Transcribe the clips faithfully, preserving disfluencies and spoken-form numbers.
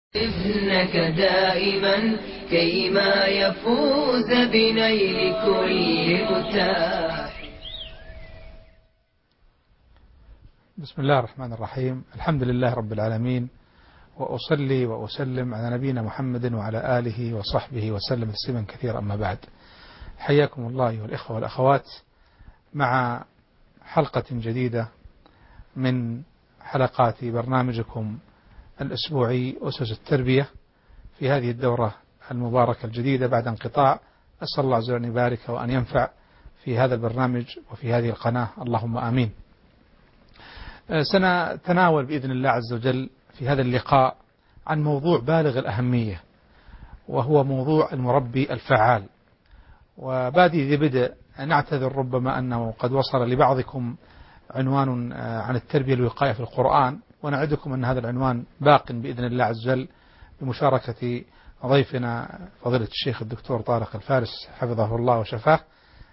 ابنك دائما كيما يفوز بنيل كل متاح. بسم الله الرحمن الرحيم. الحمد لله رب العالمين، وأصلي وأسلم على نبينا محمد وعلى آله وصحبه وسلم تسليما كثيرا. أما بعد، حياكم الله أيها الإخوة والأخوات مع حلقة جديدة من حلقات برنامجكم الأسبوعي أسس التربية في هذه الدورة المباركة الجديدة بعد انقطاع. أسأل الله عز وجل أن يبارك وأن ينفع في هذا البرنامج وفي هذه القناة، اللهم آمين. سنتناول بإذن الله عز وجل في هذا اللقاء عن موضوع بالغ الأهمية، وهو موضوع المربي الفعال. وبادئ ذي بدء نعتذر ربما أنه قد وصل لبعضكم عنوان عن التربية الوقائية في القرآن، ونعدكم أن هذا العنوان باق بإذن الله عز وجل بمشاركة ضيفنا فضيلة الشيخ الدكتور طارق الفارس حفظه الله وشفاه.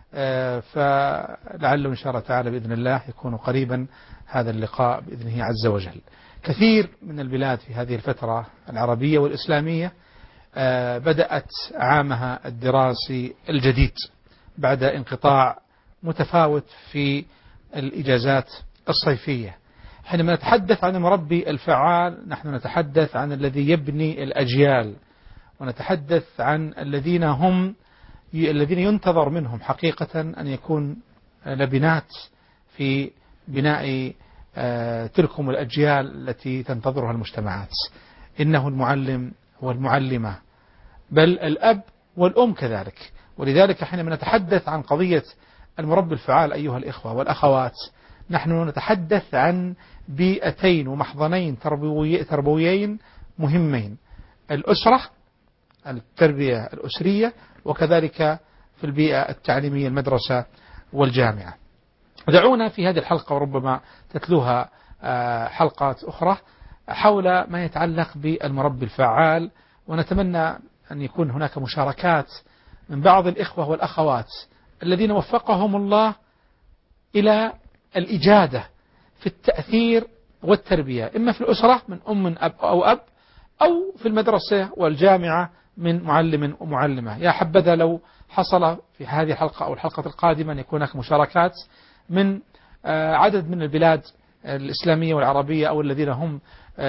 فلعله إن شاء الله تعالى بإذن الله يكون قريبا هذا اللقاء بإذنه عز وجل. كثير من البلاد في هذه الفترة العربية والإسلامية بدأت عامها الدراسي الجديد بعد انقطاع متفاوت في الإجازات الصيفية. حينما نتحدث عن المربي الفعال نحن نتحدث عن الذي يبني الأجيال، ونتحدث عن الذين هم الذين ينتظر منهم حقيقة أن يكون لبنات في بناء تلكم الأجيال التي تنتظرها المجتمعات. إنه المعلم والمعلمة، بل الأب والأم كذلك. ولذلك حينما نتحدث عن قضية المربي الفعال أيها الإخوة والأخوات، نحن نتحدث عن بيئتين ومحضنين تربويين مهمين: الأسرة، التربية الأسرية، وكذلك في البيئة التعليمية المدرسة والجامعة. دعونا في هذه الحلقة وربما تتلوها حلقات أخرى حول ما يتعلق بالمربي الفعال، ونتمنى أن يكون هناك مشاركات من بعض الإخوة والأخوات الذين وفقهم الله إلى الإجادة في التأثير والتربية، إما في الأسرة من أم من أب أو أب، أو في المدرسة والجامعة من معلم ومعلمة. يا حبذا لو حصل في هذه الحلقة أو الحلقة القادمة أن يكون هناك مشاركات من عدد من البلاد الإسلامية والعربية أو الذين هم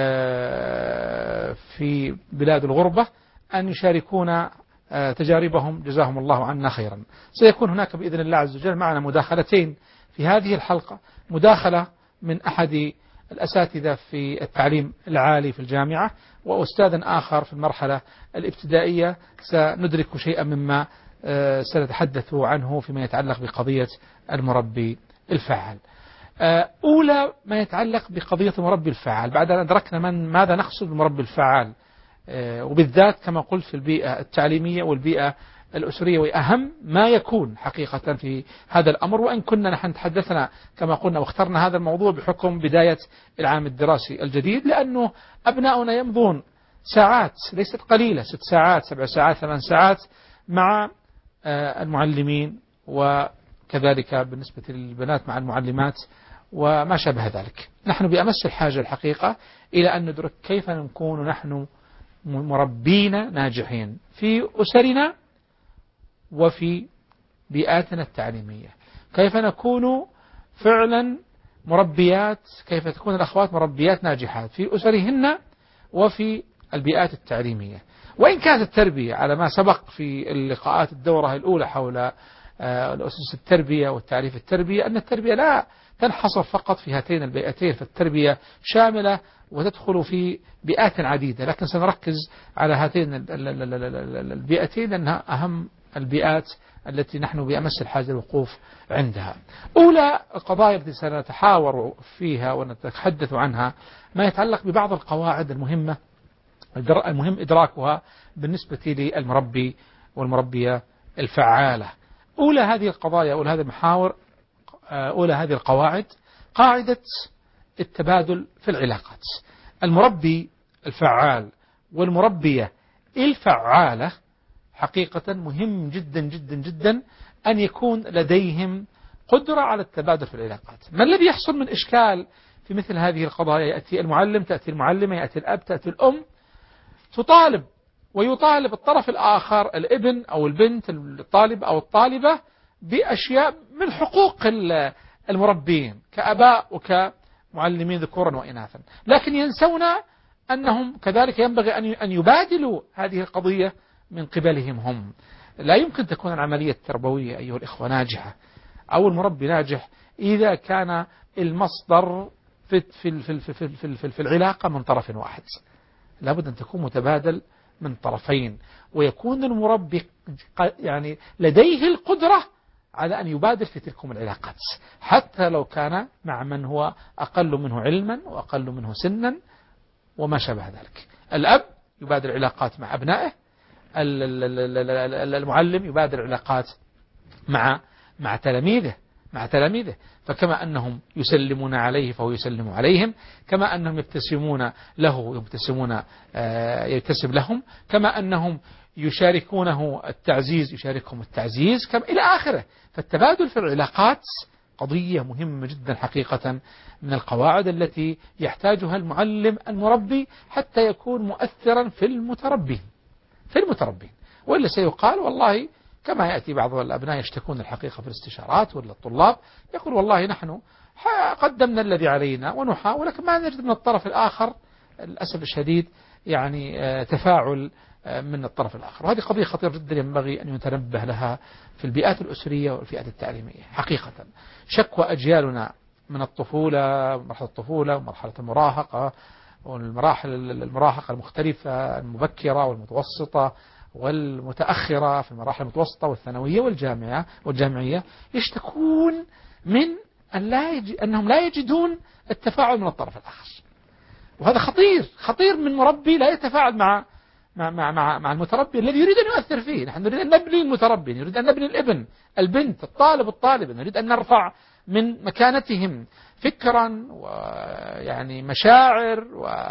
في بلاد الغربة أن يشاركونا تجاربهم، جزاهم الله عنا خيرا. سيكون هناك بإذن الله عز وجل معنا مداخلتين في هذه الحلقة: مداخلة من أحد الأساتذة في التعليم العالي في الجامعة، وأستاذ آخر في المرحلة الابتدائية سندرك شيئا مما سنتحدث عنه فيما يتعلق بقضية المربي الفعال. أولى ما يتعلق بقضية المربي الفعال، بعد أن أدركنا من ماذا نقصد بالمربي الفعال، وبالذات كما قلت في البيئة التعليمية والبيئة الأسرية، وأهم ما يكون حقيقة في هذا الأمر. وإن كنا نحن تحدثنا كما قلنا واخترنا هذا الموضوع بحكم بداية العام الدراسي الجديد، لأنه أبناؤنا يمضون ساعات ليست قليلة، ست ساعات سبع ساعات ثمان ساعات مع المعلمين، وكذلك بالنسبة للبنات مع المعلمات وما شابه ذلك. نحن بأمس الحاجة الحقيقة إلى أن ندرك كيف نكون نحن مربين ناجحين في أسرنا وفي بيئاتنا التعليمية، كيف نكون فعلا مربيات، كيف تكون الأخوات مربيات ناجحات في أسرهن وفي البيئات التعليمية. وإن كانت التربية على ما سبق في اللقاءات الدورة الأولى حول الأسس التربية والتعريف التربية، أن التربية لا تنحصر فقط في هاتين البيئتين، فالتربية شاملة وتدخل في بيئات عديدة، لكن سنركز على هاتين البيئتين لأنها أهم البيئات التي نحن بأمس الحاجة للوقوف عندها. أولى القضايا التي سنتحاور فيها ونتحدث عنها ما يتعلق ببعض القواعد المهمة المهم إدراكها بالنسبة للمربي والمربية الفعالة. أولى هذه القضايا أولى هذه المحاور أولى هذه القواعد قاعدة التبادل في العلاقات. المربي الفعال والمربية الفعالة حقيقة مهم جدا جدا جدا أن يكون لديهم قدرة على التبادل في العلاقات. ما الذي يحصل من إشكال في مثل هذه القضايا؟ يأتي المعلم، تأتي المعلمة، يأتي الأب، تأتي الأم، تطالب ويطالب الطرف الآخر الابن أو البنت الطالب أو الطالبة بأشياء من حقوق المربين كأباء وكمعلمين ذكورا وإناثا، لكن ينسون أنهم كذلك ينبغي أن يبادلوا هذه القضية من قبلهم هم. لا يمكن تكون العملية التربوية أيها الإخوة ناجحة أو المربي ناجح إذا كان المصدر في, في, في, في, في, في, في العلاقة من طرف واحد. لابد أن تكون متبادل من طرفين، ويكون المربي يعني لديه القدرة على أن يبادل في تلكم العلاقات حتى لو كان مع من هو أقل منه علما وأقل منه سنا وما شابه ذلك. الأب يبادل علاقات مع أبنائه، المعلم يبادل علاقات مع مع تلاميذه مع تلاميذه فكما أنهم يسلمون عليه فهو يسلم عليهم، كما أنهم يبتسمون له يبتسمون يبتسم لهم، كما أنهم يشاركونه التعزيز يشاركهم التعزيز، كما إلى آخره. فالتبادل في العلاقات قضية مهمة جدا حقيقة، من القواعد التي يحتاجها المعلم المربي حتى يكون مؤثرا في المتربين في المتربين وإلا سيقال والله كما يأتي بعض الأبناء يشتكون الحقيقة في الاستشارات ولا الطلاب، يقول والله نحن قدمنا الذي علينا ونحاول ولكن ما نجد من الطرف الآخر للأسف الشديد يعني تفاعل من الطرف الآخر. وهذه قضية خطيرة جدا ينبغي أن يتنبه لها في البيئات الأسرية والبيئات التعليمية حقيقة. شكوى أجيالنا من الطفولة مرحلة الطفولة ومرحلة المراهقة والمراحل المراهقة المختلفة المبكرة والمتوسطة والمتأخرة في المراحل المتوسطة والثانوية والجامعة والجامعية، يشتكون من أن لا يج... أنهم لا يجدون التفاعل من الطرف الآخر. وهذا خطير خطير من مربي لا يتفاعل مع مع مع مع, مع المتربي الذي يريد أن يؤثر فيه. نحن نريد أن نبني المتربي، نريد أن نبني الابن البنت الطالب الطالبة، نريد أن نرفع من مكانتهم فكرا ويعني مشاعر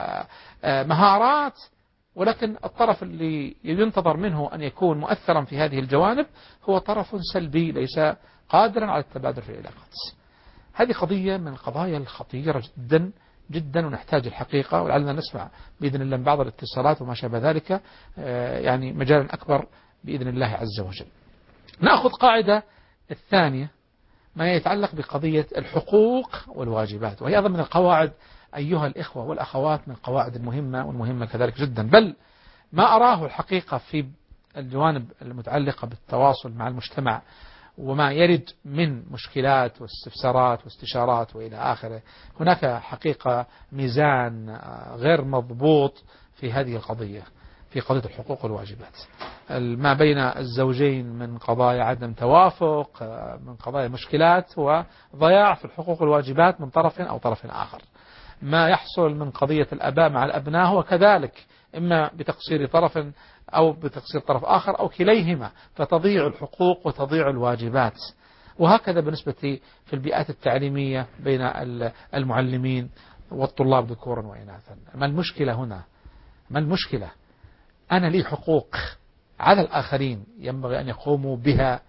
ومهارات، ولكن الطرف اللي ينتظر منه أن يكون مؤثرا في هذه الجوانب هو طرف سلبي ليس قادرا على التبادل في العلاقات. هذه قضية من القضايا الخطيرة جدا جدا، ونحتاج الحقيقة ولعلنا نسمع بإذن الله من بعض الاتصالات وما شابه ذلك يعني مجالا أكبر بإذن الله عز وجل. نأخذ قاعدة الثانية ما يتعلق بقضية الحقوق والواجبات، وهي أيضا من القواعد أيها الإخوة والأخوات من القواعد المهمة والمهمة كذلك جدا، بل ما أراه الحقيقة في الجوانب المتعلقة بالتواصل مع المجتمع وما يرد من مشكلات واستفسارات واستشارات وإلى آخره. هناك حقيقة ميزان غير مضبوط في هذه القضية، في قضية الحقوق والواجبات ما بين الزوجين من قضايا عدم توافق، من قضايا مشكلات وضياع في الحقوق والواجبات من طرف أو طرف آخر. ما يحصل من قضية الأباء مع الأبناء هو كذلك إما بتقصير طرف أو بتقصير طرف آخر أو كليهما، فتضيع الحقوق وتضيع الواجبات. وهكذا بالنسبة في البيئات التعليمية بين المعلمين والطلاب ذكورا وإناثا. ما المشكلة هنا؟ ما المشكلة؟ أنا لي حقوق على الآخرين ينبغي أن يقوموا بها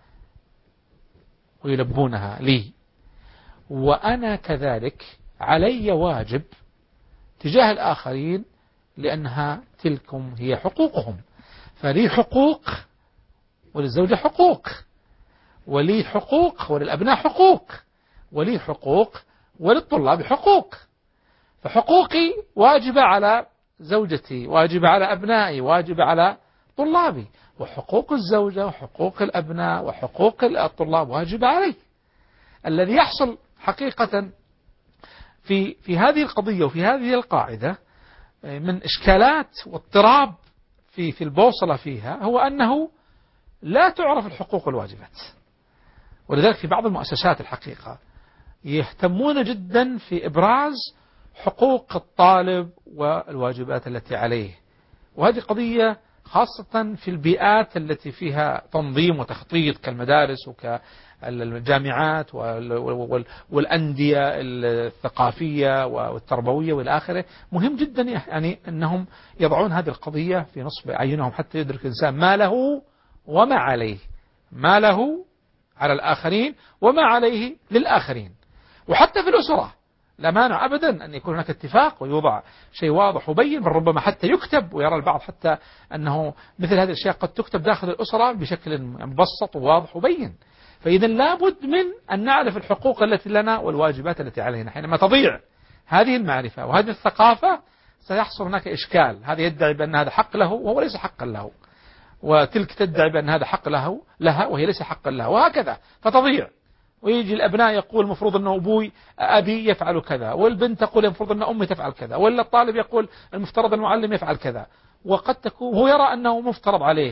ويلبونها لي، وأنا كذلك علي واجب تجاه الآخرين لأنها تلكم هي حقوقهم. فلي حقوق وللزوجة حقوق، ولي حقوق وللأبناء حقوق، ولي حقوق وللطلاب حقوق. فحقوقي واجبة على زوجتي، واجبة على أبنائي، واجبة على طلابي، وحقوق الزوجة وحقوق الأبناء وحقوق الطلاب واجبة علي. الذي يحصل حقيقة في في هذه القضية وفي هذه القاعدة من إشكالات واضطراب في في البوصلة فيها هو أنه لا تعرف الحقوق والواجبات. ولذلك في بعض المؤسسات الحقيقة يهتمون جدا في إبراز حقوق الطالب والواجبات التي عليه، وهذه قضية خاصة في البيئات التي فيها تنظيم وتخطيط كالمدارس وكالجامعات والأندية الثقافية والتربوية والآخرة. مهم جدا يعني أنهم يضعون هذه القضية في نصب أعينهم حتى يدرك الإنسان ما له وما عليه، ما له على الآخرين وما عليه للآخرين. وحتى في الأسرة لا مانع أبدا أن يكون هناك اتفاق ويوضع شيء واضح وبين، بل ربما حتى يكتب، ويرى البعض حتى أنه مثل هذه الأشياء قد تكتب داخل الأسرة بشكل مبسط وواضح وبين. فإذا لابد من أن نعرف الحقوق التي لنا والواجبات التي علينا. حينما تضيع هذه المعرفة وهذه الثقافة سيحصل هناك إشكال. هذا يدعي بأن هذا حق له وهو ليس حقا له، وتلك تدعي بأن هذا حق له لها وهي ليس حقا لها، وهكذا فتضيع. ويجي الأبناء يقول المفروض أن أبوي أبي يفعل كذا، والبنت تقول المفروض أن أمي تفعل كذا، ولا الطالب يقول المفترض المعلم يفعل كذا، وقد تكون هو يرى أنه مفترض عليه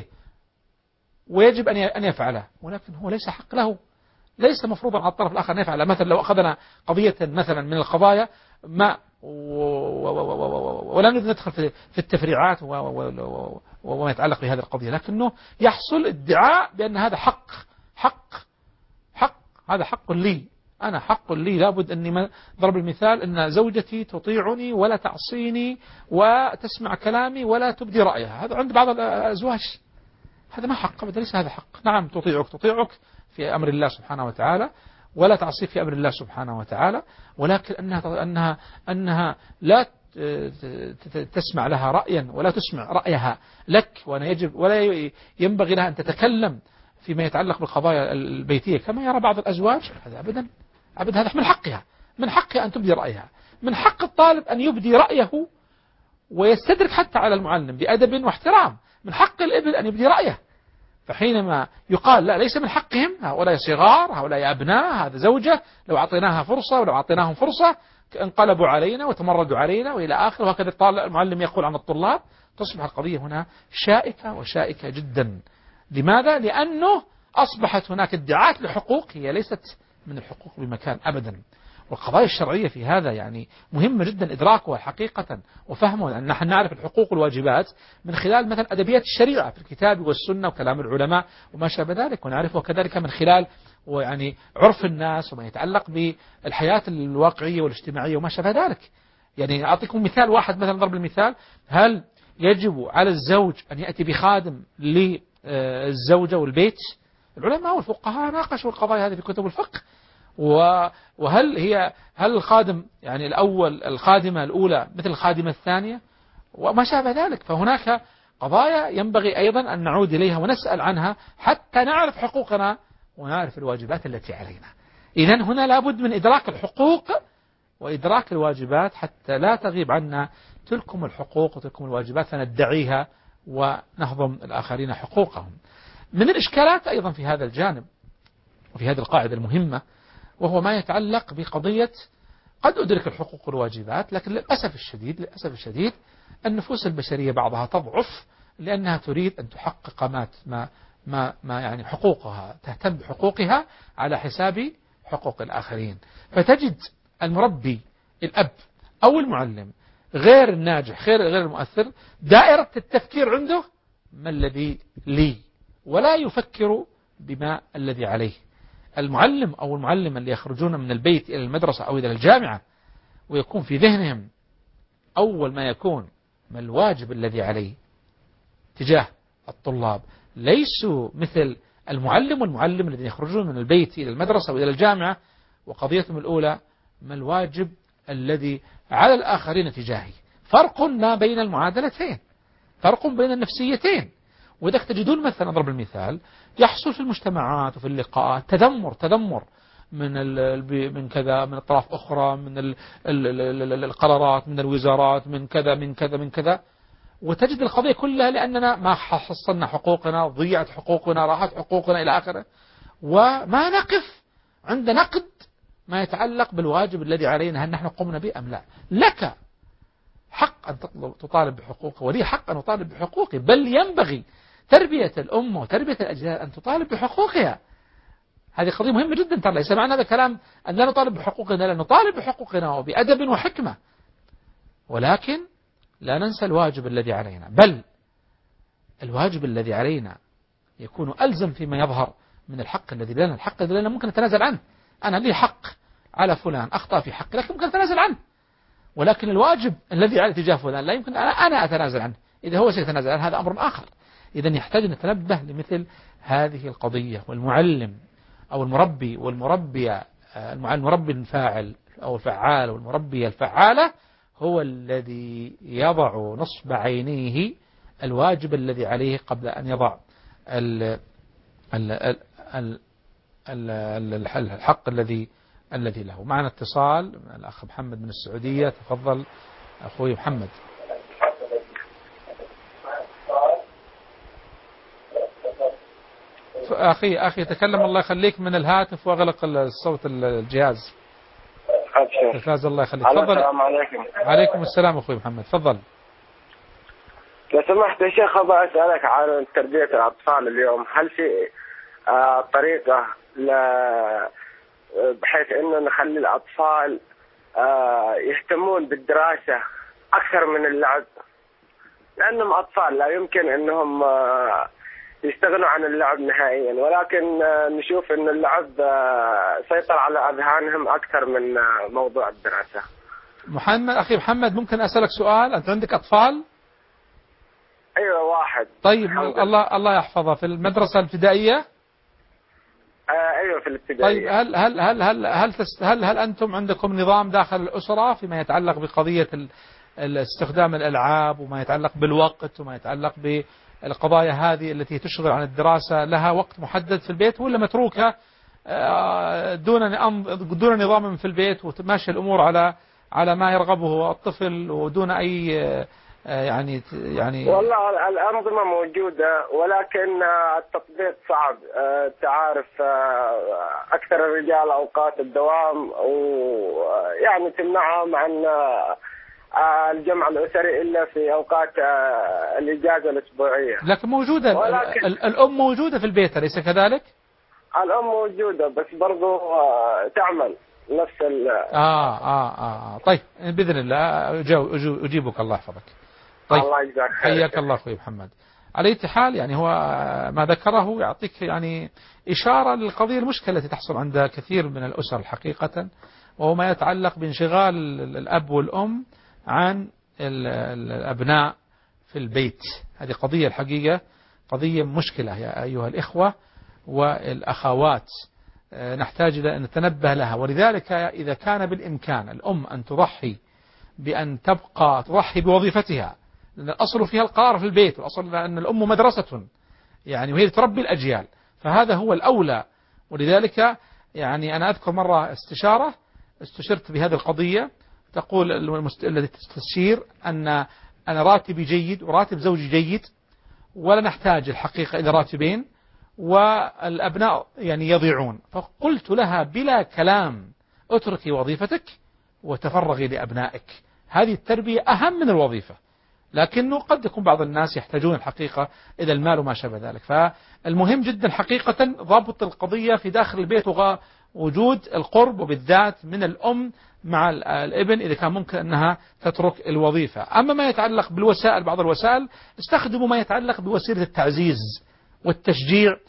ويجب أن يفعله، ولكن هو ليس حق له، ليس مفروضا على الطرف الآخر أن يفعله. مثلا لو أخذنا قضية مثلا من القضايا ما ولا نريد ندخل في التفريعات وما يتعلق بهذه القضية، لكنه يحصل ادعاء بأن هذا حق حق حق هذا حق لي، أنا حق لي، لابد أني ضرب المثال أن زوجتي تطيعني ولا تعصيني وتسمع كلامي ولا تبدي رأيها. هذا عند بعض الأزواج هذا ما حق أبدا، ليس هذا حق. نعم تطيعك تطيعك في أمر الله سبحانه وتعالى ولا تعصيك في أمر الله سبحانه وتعالى، ولكن أنها أنها أنها لا تسمع لها رأيا ولا تسمع رأيها لك، وأنا يجب ولا ينبغي لها أن تتكلم فيما يتعلق بالقضايا البيتية كما يرى بعض الأزواج. هذا أبدا أبدا، هذا من حقها، من حقها أن تبدي رأيها، من حق الطالب أن يبدي رأيه ويستدرك حتى على المعلم بأدب واحترام، من حق الابن أن يبدي رأيه. فحينما يقال لا ليس من حقهم، هؤلاء صغار، هؤلاء أبناء، هذا زوجة، لو أعطيناها فرصة ولو أعطيناهم فرصة انقلبوا علينا وتمردوا علينا وإلى آخره، وهكذا المعلم يقول عن الطلاب، تصبح القضية هنا شائكة وشائكة جدا. لماذا؟ لأنه أصبحت هناك ادعاءات لحقوق هي ليست من الحقوق بمكان أبدا. والقضايا الشرعية في هذا يعني مهمة جدا إدراكها حقيقة وفهمها، لأن نحن نعرف الحقوق والواجبات من خلال مثلا أدبيات الشريعة في الكتاب والسنة وكلام العلماء وما شابه ذلك، ونعرفها كذلك من خلال ويعني عرف الناس وما يتعلق بالحياة الواقعية والاجتماعية وما شابه ذلك. يعني أعطيكم مثال واحد، مثلا ضرب المثال، هل يجب على الزوج أن يأتي بخادم للزوجة والبيت؟ العلماء والفقهاء ناقشوا القضايا هذه في كتب الفقه. وهل هي هل الخادم يعني الأول الخادمة الأولى مثل الخادمة الثانية وما شابه ذلك؟ فهناك قضايا ينبغي أيضا أن نعود إليها ونسأل عنها حتى نعرف حقوقنا ونعرف الواجبات التي علينا. إذن هنا لابد من إدراك الحقوق وإدراك الواجبات حتى لا تغيب عنا تلكم الحقوق وتلكم الواجبات فندعيها ونهضم الآخرين حقوقهم. من الإشكالات أيضا في هذا الجانب وفي هذه القاعدة المهمة، وهو ما يتعلق بقضية قد أدرك الحقوق والواجبات، لكن للأسف الشديد للأسف الشديد النفوس البشرية بعضها تضعف لأنها تريد أن تحقق ما ما ما, ما يعني حقوقها، تهتم بحقوقها على حساب حقوق الآخرين. فتجد المربي الأب أو المعلم غير الناجح غير غير المؤثر دائرة التفكير عنده ما الذي لي، ولا يفكر بما الذي عليه. المعلم أو المعلم اللي يخرجون من البيت إلى المدرسة أو إلى الجامعة ويكون في ذهنهم أول ما يكون ما الواجب الذي عليه تجاه الطلاب، ليسوا مثل المعلم والمعلم الذين يخرجون من البيت إلى المدرسة وإلى الجامعة وقضيتهم الأولى ما الواجب الذي على الآخرين تجاهي. فرق ما بين المعادلتين، فرق بين النفسيتين. وإذا تجدون مثلا ضرب المثال يحصل في المجتمعات وفي اللقاءات تذمر تذمر من من كذا من أطراف أخرى، من ال ال ال القرارات، من الوزارات، من كذا من كذا من كذا، وتجد القضية كلها لأننا ما حصلنا حقوقنا، ضيعت حقوقنا، راحت حقوقنا إلى آخره، وما نقف عند نقد ما يتعلق بالواجب الذي علينا، هل نحن قمنا به أم لا. لك حق أن تطالب بحقوقه ولي حق أن أطالب بحقوقي، بل ينبغي تربية الأمة وتربية الأجيال أن تطالب بحقوقها. هذه قضية مهمة جدا. ترى ليس معنى هذا كلام أن لا نطالب بحقوقنا، لا نطالب بحقوقنا وبأدب وحكمة، ولكن لا ننسى الواجب الذي علينا، بل الواجب الذي علينا يكون ألزم فيما يظهر من الحق الذي لنا. الحق الذي لنا ممكن نتنازل عنه، أنا لي حق على فلان أخطأ في حقي لكن ممكن أتنازل عنه، ولكن الواجب الذي على تجاه فلان لا يمكن أنا أتنازل عنه. إذا هو سيتنازل عنه هذا أمر آخر. إذن يحتاج أن نتنبه لمثل هذه القضية. والمعلم أو المربي والمربية، المربي الفاعل أو الفعال والمربية الفعالة هو الذي يضع نصب عينيه الواجب الذي عليه قبل أن يضع ال ال ال ال الحق الذي الذي له. معنا اتصال الأخ محمد من السعودية. تفضل أخوي محمد. أخي أخي تكلم الله يخليك من الهاتف وأغلق الصوت الجهاز. التلفاز الله يخليك. تفضل. السلام عليكم. عليكم السلام أخوي محمد. تفضل. لو سمحت يا شيخ أبغى أسألك عن تربية الأطفال اليوم. هل في آه طريقة ل بحيث إنه نخلي الأطفال آه يهتمون بالدراسة أكثر من اللعب؟ لأنهم أطفال لا يمكن إنهم آه يستغنوا عن اللعب نهائيا، ولكن آه نشوف إن اللعب آه سيطر على أذهانهم أكثر من آه موضوع الدراسة. محمد أخي محمد ممكن أسألك سؤال؟ أنت عندك أطفال؟ أيوة واحد. طيب الله الله يحفظه. في المدرسة الابتدائية؟ آه أيوة في الابتدائية. طيب هل هل هل هل هل, هل, هل أنتم عندكم نظام داخل الأسرة فيما يتعلق بقضية استخدام الألعاب وما يتعلق بالوقت وما يتعلق بالقضايا هذه التي تشغل عن الدراسة؟ لها وقت محدد في البيت ولا متروكة دون دون نظام في البيت وتماشي الأمور على على ما يرغبه الطفل ودون أي يعني يعني والله الأنظمة موجودة ولكن التطبيق صعب. تعرف أكثر الرجال أوقات الدوام ويعني تمنعهم عن الجمع الأسري إلا في أوقات الإجازة الأسبوعية. لكن موجودة ولكن الأم موجودة في البيت أليس كذلك؟ الأم موجودة بس برضو تعمل نفس ال آه آه آه طيب بإذن الله أجيبك الله يحفظك. طيب الله يجزاك خير. حياك الله أخوي محمد. على أي حال يعني هو ما ذكره يعطيك يعني إشارة للقضية المشكلة التي تحصل عند كثير من الأسر حقيقة، وهو ما يتعلق بانشغال الأب والأم عن الأبناء في البيت. هذه قضية الحقيقة قضية مشكلة يا أيها الإخوة والأخوات، نحتاج إلى أن نتنبه لها. ولذلك إذا كان بالإمكان الأم أن تضحي بأن تبقى تضحي بوظيفتها، لأن الأصل فيها القرار في البيت، والأصل أن الأم مدرسة يعني وهي تربي الأجيال، فهذا هو الأولى. ولذلك يعني أنا أذكر مرة استشارة استشرت بهذه القضية، تقول التي تستشير أن أنا راتبي جيد وراتب زوجي جيد ولا نحتاج الحقيقة إلى راتبين والأبناء يعني يضيعون. فقلت لها بلا كلام اتركي وظيفتك وتفرغي لأبنائك، هذه التربية أهم من الوظيفة. لكنه قد يكون بعض الناس يحتاجون الحقيقة إلى المال وما شابه ذلك. فالمهم جدا حقيقة ضبط القضية في داخل البيت ووجود القرب وبالذات من الأم مع الابن إذا كان ممكن أنها تترك الوظيفة. أما ما يتعلق بالوسائل، بعض الوسائل استخدموا ما يتعلق بوسيلة التعزيز والتشجيع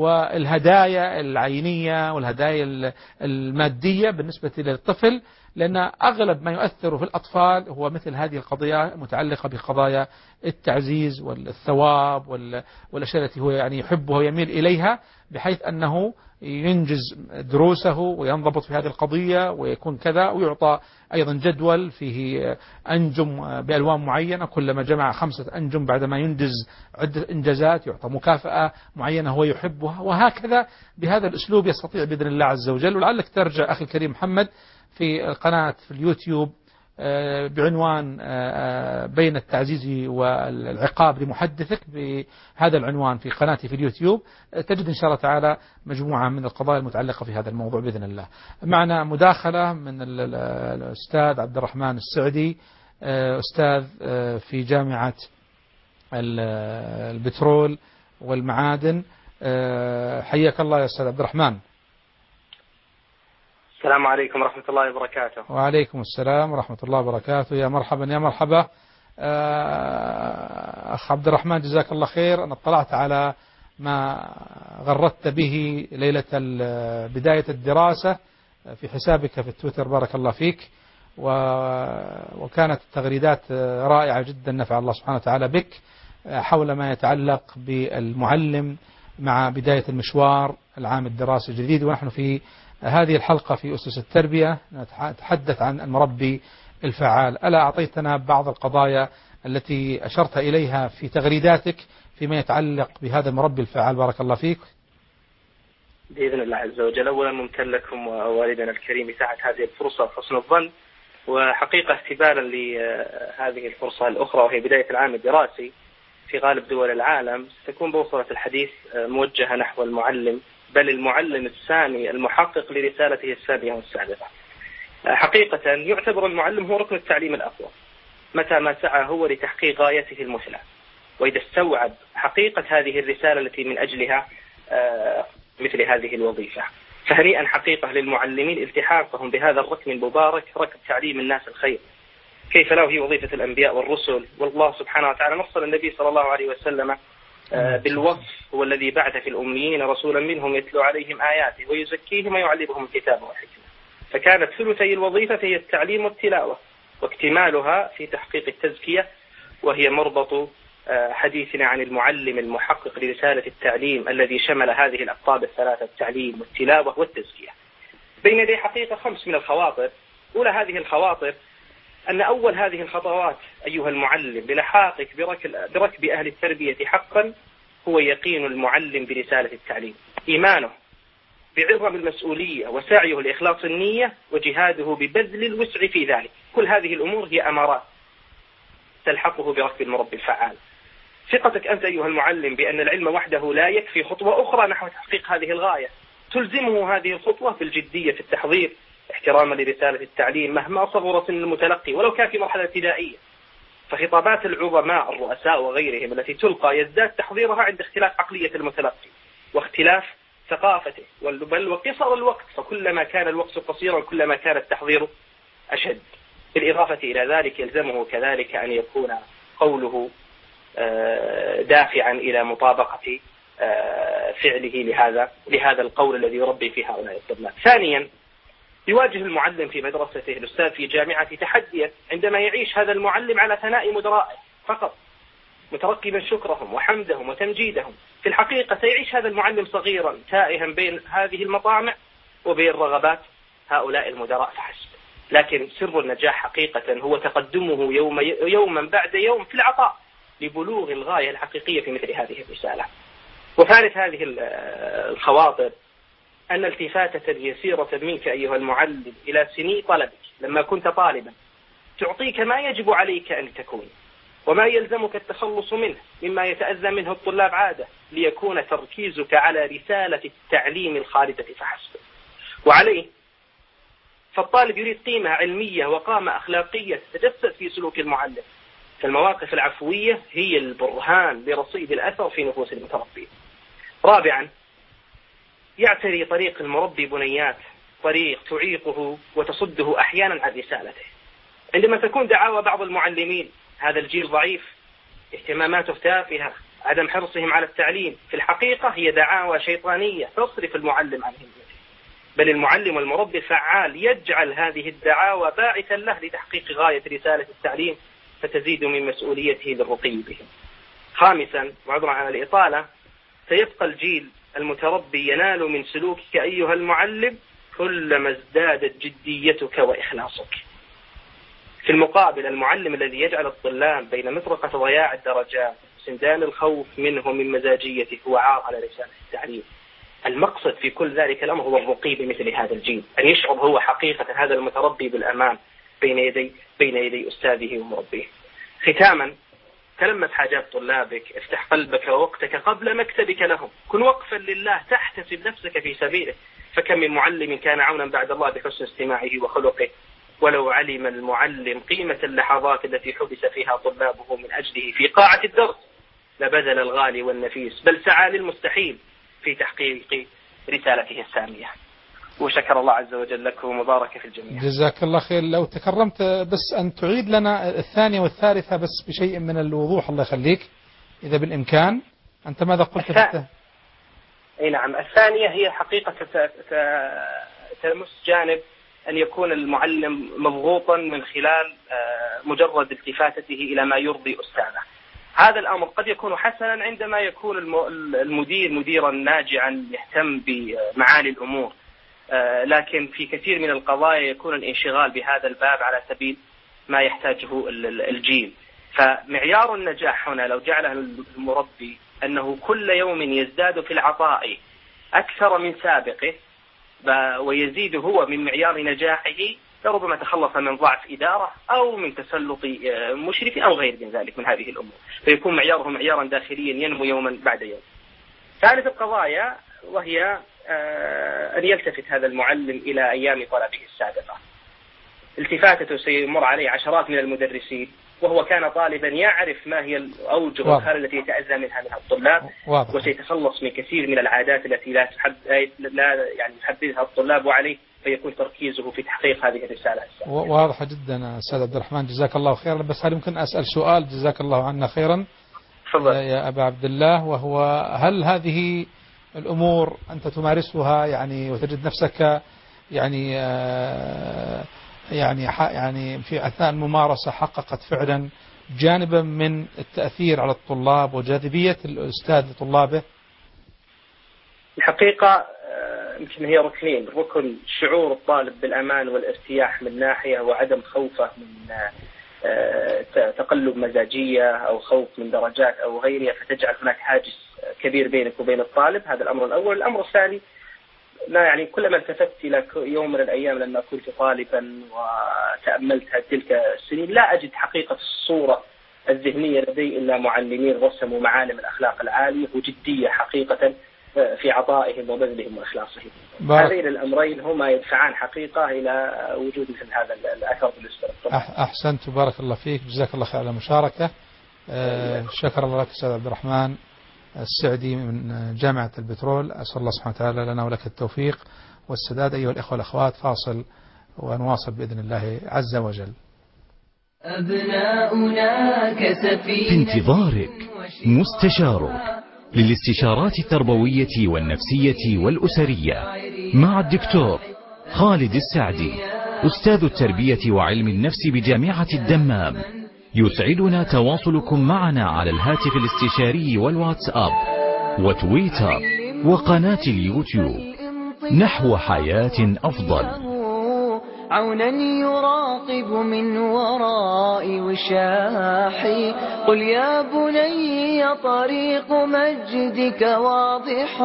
والهدايا العينية والهدايا المادية بالنسبة للطفل، لأن أغلب ما يؤثر في الأطفال هو مثل هذه القضايا متعلقة بقضايا التعزيز والثواب والأشياء التي هو يعني يحبها ويميل إليها، بحيث أنه ينجز دروسه وينضبط في هذه القضية ويكون كذا، ويعطى أيضا جدول فيه أنجم بألوان معينة، كلما جمع خمسة أنجم بعدما ينجز عدة إنجازات يعطى مكافأة معينة هو يحبها، وهكذا بهذا الأسلوب يستطيع بإذن الله عز وجل. ولعلك ترجع أخي الكريم محمد في القناة في اليوتيوب بعنوان بين التعزيز والعقاب لمحدثك، بهذا العنوان في قناتي في اليوتيوب تجد إن شاء الله تعالى مجموعة من القضايا المتعلقة في هذا الموضوع بإذن الله. معنا مداخلة من الأستاذ عبد الرحمن السعدي، أستاذ في جامعة البترول والمعادن. حياك الله يا أستاذ عبد الرحمن. السلام عليكم ورحمة الله وبركاته. وعليكم السلام ورحمة الله وبركاته. يا مرحبا يا مرحبا أخ عبد الرحمن، جزاك الله خير. أنا اطلعت على ما غردت به ليلة بداية الدراسة في حسابك في التويتر، بارك الله فيك، وكانت التغريدات رائعة جدا، نفع الله سبحانه وتعالى بك، حول ما يتعلق بالمعلم مع بداية المشوار العام الدراسي الجديد، ونحن في هذه الحلقة في أسس التربية نتحدث عن المربي الفعال. ألا أعطيتنا بعض القضايا التي أشرت إليها في تغريداتك فيما يتعلق بهذا المربي الفعال؟ بارك الله فيك. بإذن الله عز وجل. أولا ممتن لكم ووالدنا الكريم بساعة هذه الفرصة وحسن الظن، وحقيقة استبالا لهذه الفرصة الأخرى وهي بداية العام الدراسي في غالب دول العالم، ستكون بوصلة الحديث موجهة نحو المعلم، بل المعلم السامي المحقق لرسالته السابقة والسابقة. حقيقة يعتبر المعلم هو ركن التعليم الأقوى متى ما سعى هو لتحقيق غايته المثلى، وإذا استوعب حقيقة هذه الرسالة التي من أجلها مثل هذه الوظيفة. فهنيئا حقيقة للمعلمين التحاقهم بهذا الركن المبارك، ركن تعليم الناس الخير. كيف له هي وظيفة الأنبياء والرسل، والله سبحانه وتعالى نصر النبي صلى الله عليه وسلم بالوصف: هو الذي بعث في الأميين رسولا منهم يتلو عليهم آياته ويزكيهم ويعلمهم الكتاب والحكمة. فكانت ثلثي الوظيفة هي التعليم والتلاوة، واكتمالها في تحقيق التزكية، وهي مربط حديثنا عن المعلم المحقق لرسالة التعليم الذي شمل هذه الأقطاب الثلاثة: التعليم والتلاوة والتزكية. بين يدي حقيقة خمس من الخواطر. أولى هذه الخواطر أن أول هذه الخطوات أيها المعلم للحاقك بركب أهل التربية حقا هو يقين المعلم برسالة التعليم، إيمانه بعظم المسؤولية وسعيه لإخلاص النية وجهاده ببذل الوسع في ذلك. كل هذه الأمور هي أمارات تلحقه بركب المربي الفعال. ثقتك أنت أيها المعلم بأن العلم وحده لا يكفي، خطوة أخرى نحو تحقيق هذه الغاية تلزمه هذه الخطوة بالجدية في التحضير احتراما لرسالة التعليم مهما صغر سن المتلقي ولو كان في مرحلة ابتدائية. فخطابات العظماء الرؤساء وغيرهم التي تلقى يزداد تحضيرها عند اختلاف عقلية المتلقي واختلاف ثقافته، بل وقصر الوقت، فكلما كان الوقت قصيرا كلما كان التحضير أشد. بالإضافة إلى ذلك يلزمه كذلك أن يكون قوله دافعا إلى مطابقة فعله لهذا لهذا القول الذي يربي في هؤلاء الطلاب. ثانيا، يواجه المعلم في مدرسته الأستاذ في جامعة تحديا عندما يعيش هذا المعلم على ثناء مدرائه فقط، مترقبا شكرهم وحمدهم وتمجيدهم. في الحقيقة سيعيش هذا المعلم صغيرا تائها بين هذه المطامع وبين رغبات هؤلاء المدراء فحسب. لكن سر النجاح حقيقة هو تقدمه يوم يوما بعد يوم في العطاء لبلوغ الغاية الحقيقية في مثل هذه الرسالة. وثالث هذه الخواطر أن التفاتة يسيرة منك أيها المعلم إلى سني طلبك لما كنت طالبا تعطيك ما يجب عليك أن تكون وما يلزمك التخلص منه مما يتأذى منه الطلاب عادة، ليكون تركيزك على رسالة التعليم الخالدة فحسب. وعليه فالطالب يريد قيمة علمية وقامة أخلاقية تتجسد في سلوك المعلم، فالمواقف العفوية هي البرهان لرصيد الأثر في نفوس المتربين. رابعا، يعتري طريق المربي بنيات، طريق تعيقه وتصده أحيانا عن رسالته. عندما تكون دعاوى بعض المعلمين هذا الجيل ضعيف، اهتماماته تافهة، عدم حرصهم على التعليم، في الحقيقة هي دعاوى شيطانية تصرف المعلم عن همته، بل المعلم والمربي الفعال يجعل هذه الدعاوى باعثا له لتحقيق غاية رسالة التعليم، فتزيد من مسؤوليته للرقي بهم. خامسا، وعذرا عن الإطالة، سيبقى الجيل المتربي ينال من سلوكك أيها المعلم كلما ازدادت جديتك وإخلاصك. في المقابل المعلم الذي يجعل الطلاب بين مطرقة ضياع الدرجات وسندان الخوف منه من مزاجيته هو عار على رسالة التعليم. المقصد في كل ذلك الأمر هو الرقي بمثل هذا الجيل، أن يشعر هو حقيقة هذا المتربي بالأمان بين يدي بين يدي أستاذه ومربيه. ختاما، تلمس حاجات طلابك، افتح قلبك ووقتك قبل مكتبك لهم، كن وقفا لله، تحتسب نفسك في سبيله، فكم من معلم كان عونا بعد الله بحسن استماعه وخلقه. ولو علم المعلم قيمة اللحظات التي حبس فيها طلابه من أجله في قاعة الدرس لبذل الغالي والنفيس، بل سعى للمستحيل في تحقيق رسالته السامية. وشكر الله عز وجل لكم وبارك في الجميع. جزاك الله خير. لو تكرمت بس أن تعيد لنا الثانية والثالثة بس بشيء من الوضوح الله يخليك إذا بالإمكان. أنت ماذا قلت؟ الث... أي نعم، الثانية هي حقيقة تلمس جانب أن يكون المعلم مضغوطا من خلال مجرد التفاتته إلى ما يرضي أستاذه. هذا الأمر قد يكون حسنا عندما يكون المدير مديرا ناجعا يهتم بمعالي الأمور، لكن في كثير من القضايا يكون الانشغال بهذا الباب على سبيل ما يحتاجه الجيل. فمعيار النجاح هنا لو جعله المربي أنه كل يوم يزداد في العطاء أكثر من سابقه ويزيد هو من معيار نجاحه، لربما تخلص من ضعف إدارة أو من تسلط مشرف أو غير من ذلك من هذه الأمور، فيكون معياره معيارا داخليا ينمو يوما بعد يوم. ثالث القضايا وهي أن يلتفت هذا المعلم إلى أيام طلبه السابقة. التفاتته سيمر عليه عشرات من المدرسين وهو كان طالبا يعرف ما هي الأوجه والخلل التي يتأذى منها من الطلاب، واضح. وسيتخلص من كثير من العادات التي لا تحب لا يعني يحبذها الطلاب عليه، فيكون تركيزه في تحقيق هذه الرسالة. واضحة جدا أستاذ عبد الرحمن، جزاك الله خيرا. بس هل يمكن أسأل سؤال جزاك الله عنا خيرا؟ تفضل يا أبا عبد الله، وهو هل هذه الأمور أنت تمارسها يعني وتجد نفسك يعني آه يعني يعني في أثناء الممارسة حققت فعلا جانبا من التأثير على الطلاب وجاذبية الأستاذ لطلابه؟ الحقيقة يمكن هي ركنين، ركن شعور الطالب بالأمان والارتياح من ناحية وعدم خوفه من تقلب مزاجية أو خوف من درجات أو غيرها فتجعل هناك حاجز كبير بينك وبين الطالب. هذا الأمر الأول. الأمر الثاني، لا يعني كلما التفت إلى يوم من الأيام لما كنت طالبا وتأملت تلك السنين لا أجد حقيقة الصورة الذهنية لدي إلا معلمين رسموا معالم الأخلاق العالية وجدية حقيقة في عطائهم وبذلهم وإخلاصهم. هذين الأمرين هما يدفعان حقيقة إلى وجود مثل هذا الأثر بالنسبة للطلاب. أحسنت، بارك الله فيك، جزاك الله خير على المشاركة. أه شكر الله لك أستاذ عبد الرحمن السعدي من جامعة البترول. أسأل الله سبحانه وتعالى لنا ولك التوفيق والسداد. أيها الإخوة والأخوات، فاصل ونواصل بإذن الله عز وجل. أبناؤنا كسفينة في انتظارك مستشارك للاستشارات التربوية والنفسية والأسرية مع الدكتور خالد السعدي، أستاذ التربية وعلم النفس بجامعة الدمام. يسعدنا تواصلكم معنا على الهاتف الاستشاري والواتساب وتويتر وقناة اليوتيوب نحو حياة أفضل. عونا يراقب من وراء وشاحي، قل يا بني طريق مجدك واضح.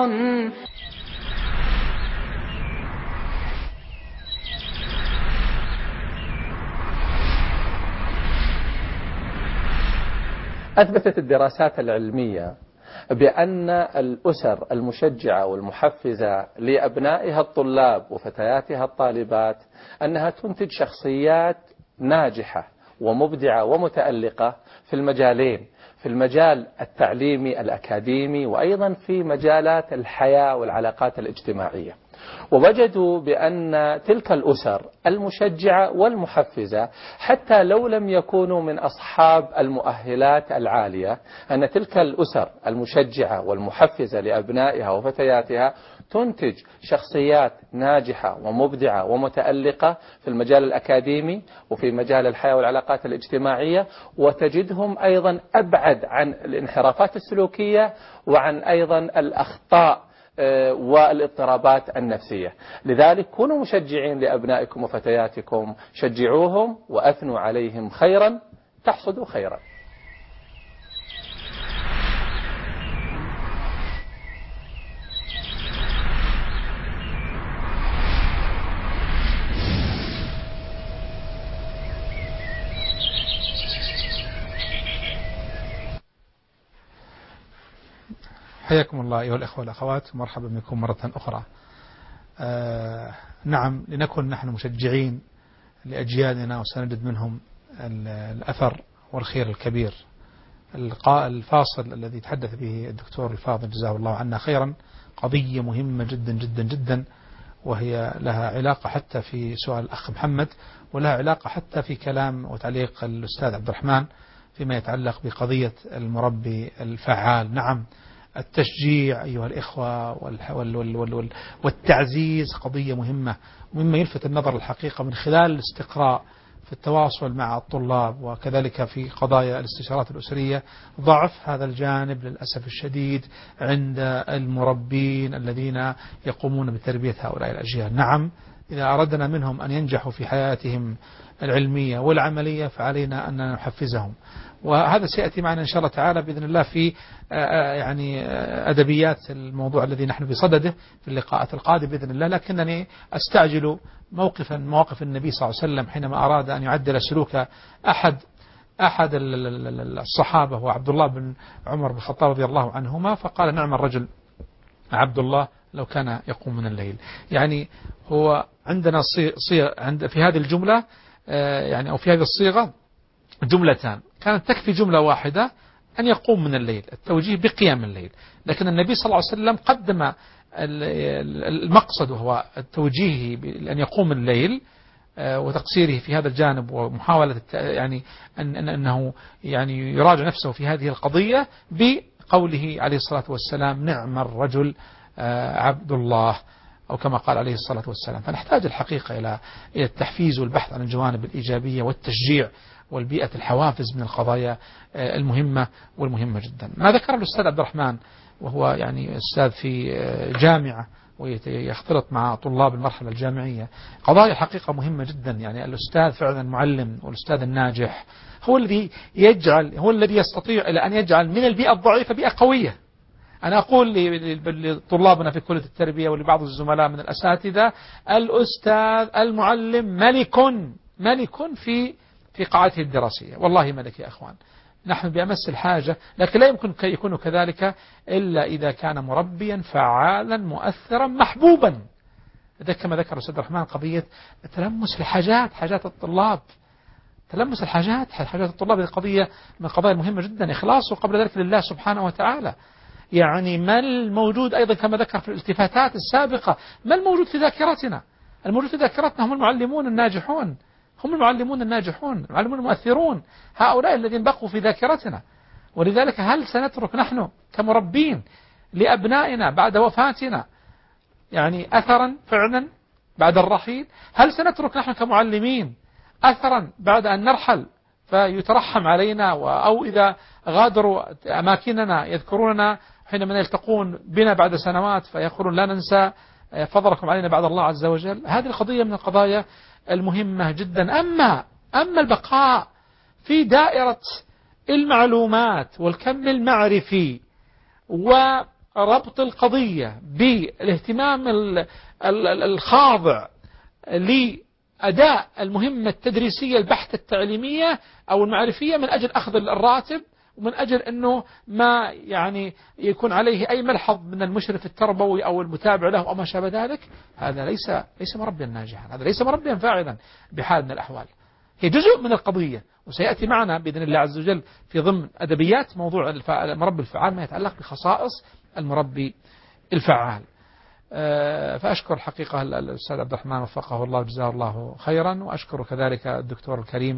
أثبتت الدراسات العلمية بأن الأسر المشجعة والمحفزة لأبنائها الطلاب وفتياتها الطالبات أنها تنتج شخصيات ناجحة ومبدعة ومتألقة في المجالين، في المجال التعليمي الأكاديمي وأيضا في مجالات الحياة والعلاقات الاجتماعية. ووجدوا بأن تلك الأسر المشجعة والمحفزة حتى لو لم يكونوا من أصحاب المؤهلات العالية، أن تلك الأسر المشجعة والمحفزة لأبنائها وفتياتها تنتج شخصيات ناجحة ومبدعة ومتألقة في المجال الأكاديمي وفي مجال الحياة والعلاقات الاجتماعية، وتجدهم أيضا أبعد عن الانحرافات السلوكية وعن أيضا الأخطاء والاضطرابات النفسية. لذلك كونوا مشجعين لأبنائكم وفتياتكم، شجعوهم وأثنوا عليهم خيرا تحصدوا خيرا. حياكم الله أيها الأخوة والأخوات، مرحبا بكم مرة أخرى. آه نعم، لنكن نحن مشجعين لأجيالنا وسنجد منهم الأثر والخير الكبير. اللقاء الفاصل الذي تحدث به الدكتور الفاضل جزاه الله عنا خيرا قضية مهمة جدا جدا جدا، وهي لها علاقة حتى في سؤال الأخ محمد، ولها علاقة حتى في كلام وتعليق الأستاذ عبد الرحمن فيما يتعلق بقضية المربي الفعال. نعم، التشجيع أيها الإخوة والتعزيز قضية مهمة، مما يلفت النظر الحقيقة من خلال الاستقراء في التواصل مع الطلاب وكذلك في قضايا الاستشارات الأسرية ضعف هذا الجانب للأسف الشديد عند المربين الذين يقومون بتربية هؤلاء الأجيال. نعم، إذا أردنا منهم أن ينجحوا في حياتهم العلمية والعملية فعلينا أن نحفزهم، وهذا سيأتي معنا إن شاء الله تعالى بإذن الله في يعني أدبيات الموضوع الذي نحن بصدده في اللقاءات القادمة بإذن الله. لكنني أستعجل موقفا مواقف النبي صلى الله عليه وسلم حينما أراد أن يعدل سلوك أحد أحد الصحابة هو عبد الله بن عمر بن الخطاب رضي الله عنهما، فقال نعم الرجل عبد الله لو كان يقوم من الليل. يعني هو عندنا صيغ عند في هذه الجملة يعني أو في هذه الصيغة جملتان، كانت تكفي جملة واحدة أن يقوم من الليل، التوجيه بقيام الليل، لكن النبي صلى الله عليه وسلم قدم المقصد وهو التوجيه بأن يقوم الليل وتقصيره في هذا الجانب ومحاولة يعني أن أنه يعني يراجع نفسه في هذه القضية بقوله عليه الصلاة والسلام نعم الرجل عبد الله، أو كما قال عليه الصلاة والسلام. فنحتاج الحقيقة إلى إلى التحفيز والبحث عن الجوانب الإيجابية والتشجيع والبيئة الحوافز من القضايا المهمة والمهمة جدا. ما ذكر الأستاذ عبد الرحمن وهو يعني أستاذ في جامعة ويختلط مع طلاب المرحلة الجامعية قضايا حقيقة مهمة جدا. يعني الأستاذ فعلا المعلم والأستاذ الناجح هو الذي يجعل هو الذي يستطيع إلى أن يجعل من البيئة الضعيفة بيئة قوية. أنا أقول لطلابنا في كلية التربية ولبعض الزملاء من الأساتذة الأستاذ المعلم ملك ملك في في قاعته الدراسية، والله ملك يا أخوان. نحن بأمس الحاجة، لكن لا يمكن يكون كذلك إلا إذا كان مربيا فعالا مؤثرا محبوبا. إذا كما ذكر الأستاذ الرحمن قضية تلمس لحاجات حاجات الطلاب، تلمس الحاجات حاجات الطلاب هذه قضية من القضايا المهمة جدا، إخلاصه قبل ذلك لله سبحانه وتعالى. يعني ما الموجود أيضا كما ذكر في الالتفاتات السابقة، ما الموجود في ذاكرتنا؟ الموجود في ذاكرتنا هم المعلمون الناجحون، هم المعلمون الناجحون المعلمون المؤثرون، هؤلاء الذين بقوا في ذاكرتنا. ولذلك هل سنترك نحن كمربين لأبنائنا بعد وفاتنا يعني أثرا فعلا بعد الرحيل؟ هل سنترك نحن كمعلمين أثرا بعد أن نرحل فيترحم علينا، أو إذا غادروا أماكننا يذكروننا حينما يلتقون بنا بعد سنوات فيقولون لا ننسى فضلكم علينا بعد الله عز وجل؟ هذه القضية من القضايا المهمة جدا. أما أما البقاء في دائرة المعلومات والكم المعرفي وربط القضية بالاهتمام الخاضع لأداء المهمة التدريسية البحثة التعليمية أو المعرفية من أجل أخذ الراتب ومن أجل أنه ما يعني يكون عليه أي ملحظ من المشرف التربوي أو المتابع له أو ما شابه ذلك، هذا ليس ليس مربيا ناجحا، هذا ليس مربيا فاعلا بحال من الأحوال. هي جزء من القضية، وسيأتي معنا بإذن الله عز وجل في ضمن أدبيات موضوع المربي الفعال ما يتعلق بخصائص المربي الفعال. فأشكر الحقيقة الأستاذ عبد الرحمن وفقه الله وجزاه الله خيرا، وأشكر كذلك الدكتور الكريم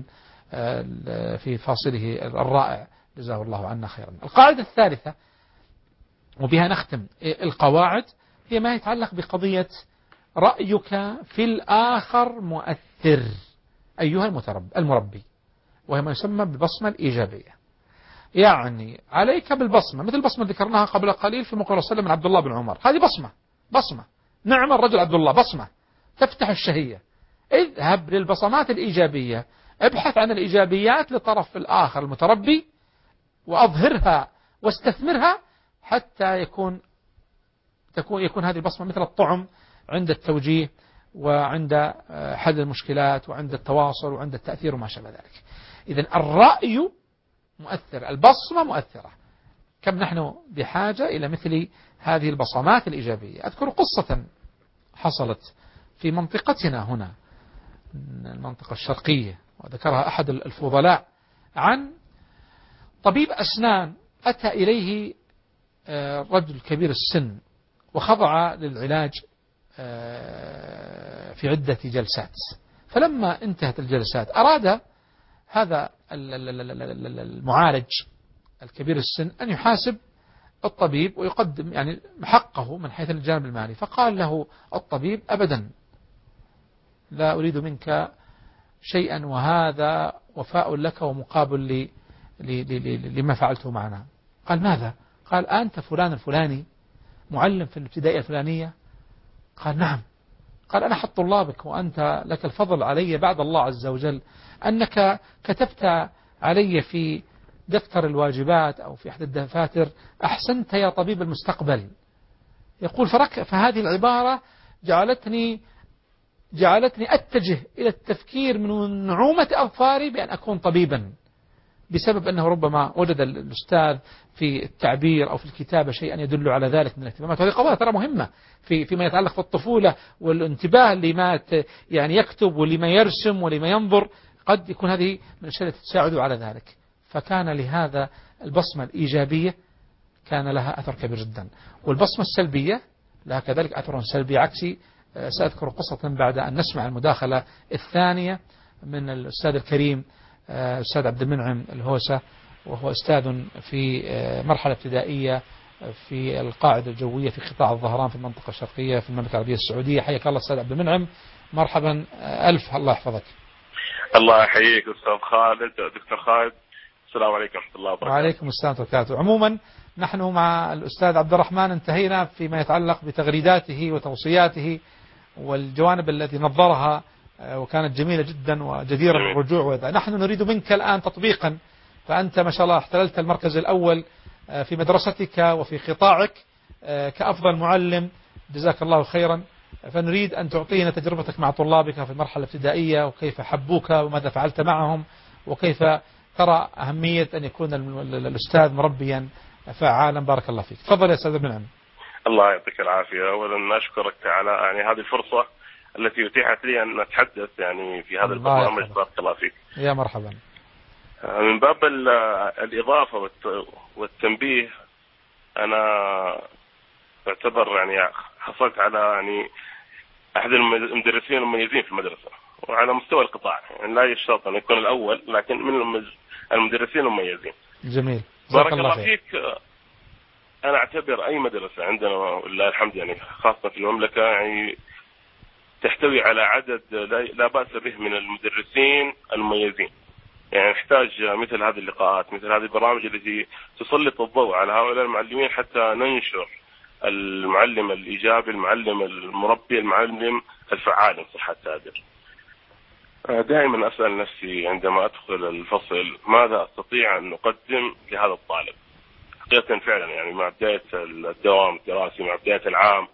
في فاصله الرائع جزاه الله عنا خيرا. القاعدة الثالثة وبها نختم القواعد هي ما يتعلق بقضية رأيك في الآخر مؤثر أيها المربي، وهي ما يسمى بالبصمة الإيجابية. يعني عليك بالبصمة مثل البصمة ذكرناها قبل قليل في مقولة صلى من عبد الله بن عمر، هذه بصمة بصمة نعم الرجل عبد الله، بصمة تفتح الشهية. اذهب للبصمات الإيجابية، ابحث عن الإيجابيات لطرف الآخر المتربي وأظهرها واستثمرها حتى يكون تكون يكون هذه البصمة مثل الطعم عند التوجيه وعند حل المشكلات وعند التواصل وعند التأثير وما شابه ذلك. إذن الرأي مؤثر، البصمة مؤثرة. كم نحن بحاجة إلى مثل هذه البصمات الإيجابية. أذكر قصة حصلت في منطقتنا هنا المنطقة الشرقية، وذكرها أحد الفضلاء، عن طبيب أسنان أتى إليه رجل كبير السن وخضع للعلاج في عدة جلسات. فلما انتهت الجلسات أراد هذا المعالج الكبير السن أن يحاسب الطبيب ويقدم يعني حقه من حيث الجانب المالي. فقال له الطبيب: أبدا لا أريد منك شيئا وهذا وفاء لك ومقابل ل... ل... ل... لما فعلته معنا. قال ماذا؟ قال أنت فلان الفلاني معلم في الابتدائية الفلانية؟ قال نعم. قال أنا أحد طلابك وأنت لك الفضل علي بعد الله عز وجل أنك كتبت علي في دفتر الواجبات أو في أحد الدفاتر أحسنت يا طبيب المستقبل. يقول فرك فهذه العبارة جعلتني جعلتني أتجه إلى التفكير من نعومة أظفاري بأن أكون طبيبا، بسبب أنه ربما وجد الأستاذ في التعبير أو في الكتابة شيئا يدل على ذلك من الاهتمامات. وهذه قضايا ترى مهمة في فيما يتعلق بالطفولة والانتباه لما يعني يكتب ولما يرسم ولما ينظر، قد يكون هذه من الأشياء التي تساعده على ذلك. فكان لهذا البصمة الإيجابية كان لها أثر كبير جدا، والبصمة السلبية لها كذلك أثر سلبي عكسي. سأذكر قصة بعد أن نسمع المداخلة الثانية من الأستاذ الكريم الأستاذ عبد المنعم الهوسة، وهو أستاذ في مرحلة ابتدائية في القاعدة الجوية في قطاع الظهران في المنطقة الشرقية في المملكة العربية السعودية. حياك الله أستاذ عبد المنعم، مرحبا ألف، الله يحفظك. الله يحييك أستاذ خالد، دكتور خالد، السلام عليكم ورحمة الله وبركاته. وعليكم السلام ورحمة الله وبركاته. عموما نحن مع الأستاذ عبد الرحمن انتهينا فيما يتعلق بتغريداته وتوصياته والجوانب التي نظرها وكانت جميلة جدا وجديرة بالرجوع. وإذا نحن نريد منك الآن تطبيقا، فأنت ما شاء الله احتللت المركز الأول في مدرستك وفي قطاعك كأفضل معلم، جزاك الله خيرا. فنريد أن تعطينا تجربتك مع طلابك في المرحلة الابتدائية وكيف حبوك وماذا فعلت معهم وكيف ترى أهمية أن يكون الأستاذ مربيا فعالا. بارك الله فيك. تفضل يا أستاذ ابن نعم. الله يعطيك العافية. أولا أشكرك على يعني هذه الفرصة التي أتيحت لي أن أتحدث يعني في هذا البرنامج. بارك الله فيك. يا مرحبا. من باب الإضافة والتنبيه، أنا أعتبر يعني حصلت على يعني أحد المدرسين المميزين في المدرسة وعلى مستوى القطاع، يعني لا يشترط أن يكون الأول لكن من المدرسين المميزين. جميل. بارك الله فيك. أنا أعتبر أي مدرسة عندنا والله الحمد يعني خاصة في المملكة يعني تحتوي على عدد لا بأس به من المدرسين المميزين. يعني نحتاج مثل هذه اللقاءات، مثل هذه البرامج التي تسلط الضوء على هؤلاء المعلمين حتى ننشر المعلم الإيجابي، المعلم المربي، المعلم الفعال إن صح التعبير. دائما أسأل نفسي عندما أدخل الفصل ماذا أستطيع أن أقدم لهذا الطالب حقيقة فعلا. يعني مع بداية الدوام الدراسي، مع بداية العام،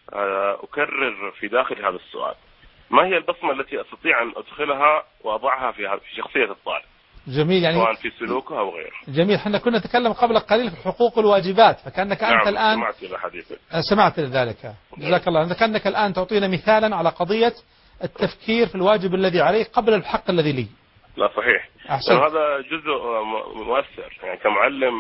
أكرر في داخل هذا السؤال: ما هي البصمة التي أستطيع أن أدخلها وأضعها في شخصية الطالب؟ جميل. يعني سواء في سلوكه أو غيره. جميل. احنا كنا نتكلم قبل قليل في الحقوق والواجبات، فكأنك أنت نعم الآن سمعت إلى حديثك. سمعت لذلك. جزاك الله. كأنك الآن تعطينا مثالا على قضية التفكير في الواجب الذي عليه قبل الحق الذي لي. لا صحيح. هذا جزء مؤثر يعني كمعلم.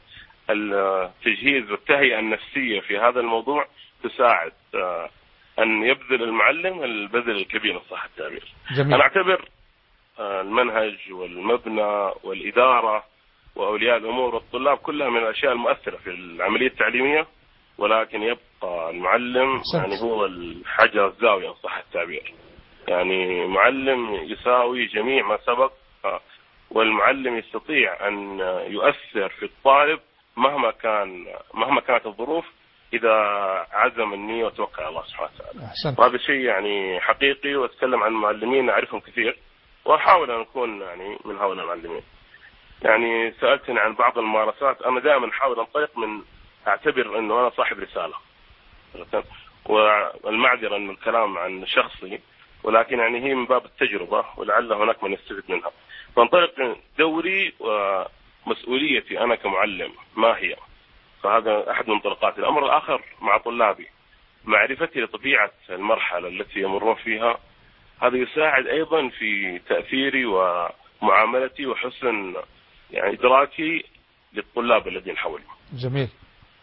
التجهيز والتهيئة النفسية في هذا الموضوع تساعد أن يبذل المعلم البذل الكبير صح التعبير. جميل. أنا أعتبر المنهج والمبنى والإدارة وأولياء الأمور والطلاب كلها من الأشياء المؤثرة في العملية التعليمية، ولكن يبقى المعلم يعني هو الحجر الزاوية صح التعبير. يعني معلم يساوي جميع ما سبق، والمعلم يستطيع أن يؤثر في الطالب مهما كان مهما كانت الظروف إذا عزم النية وتوكل على الله سبحانه وتعالى. وهذا شيء يعني حقيقي، وأتكلم عن معلمين أعرفهم كثير وأحاول أن أكون يعني من هؤلاء المعلمين. يعني سألتني عن بعض الممارسات، أنا دائما أحاول أنطلق من أعتبر أنه أنا صاحب رسالة، والمعذرة أن الكلام عن شخصي، ولكن يعني هي من باب التجربة ولعل هناك من يستفيد منها. فانطلق دوري ومسؤوليتي أنا كمعلم ما هي، فهذا أحد منطلقات. الأمر الآخر مع طلابي معرفتي لطبيعة المرحلة التي يمرون فيها، هذا يساعد أيضا في تأثيري ومعاملتي وحسن يعني إدراكي للطلاب الذين حولي. جميل.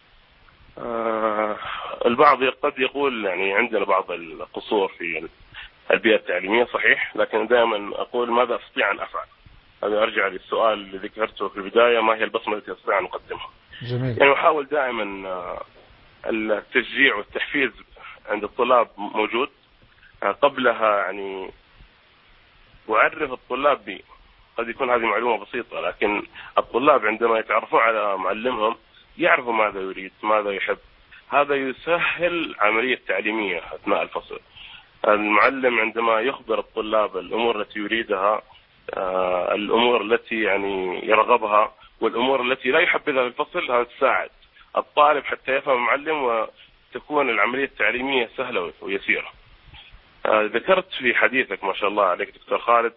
آه البعض قد يقول يعني عندنا بعض القصور في البيئة التعليمية، صحيح، لكن دائما أقول ماذا أستطيع أن أفعل. هذا أرجع للسؤال اللي ذكرته في البداية: ما هي البصمة التي أستطيع أن أقدمها؟ جميل. يعني أحاول دائما التشجيع والتحفيز عند الطلاب موجود. قبلها يعني وأعرف الطلاب بي. قد يكون هذه معلومة بسيطة، لكن الطلاب عندما يتعرفون على معلمهم يعرفوا ماذا يريد ماذا يحب. هذا يسهل عملية تعليمية أثناء الفصل. المعلم عندما يخبر الطلاب الأمور التي يريدها، الأمور التي يعني يرغبها والأمور التي لا يحبذها في الفصل، هذا تساعد الطالب حتى يفهم المعلم وتكون العملية التعليمية سهلة ويسيرة. ذكرت في حديثك ما شاء الله عليك دكتور خالد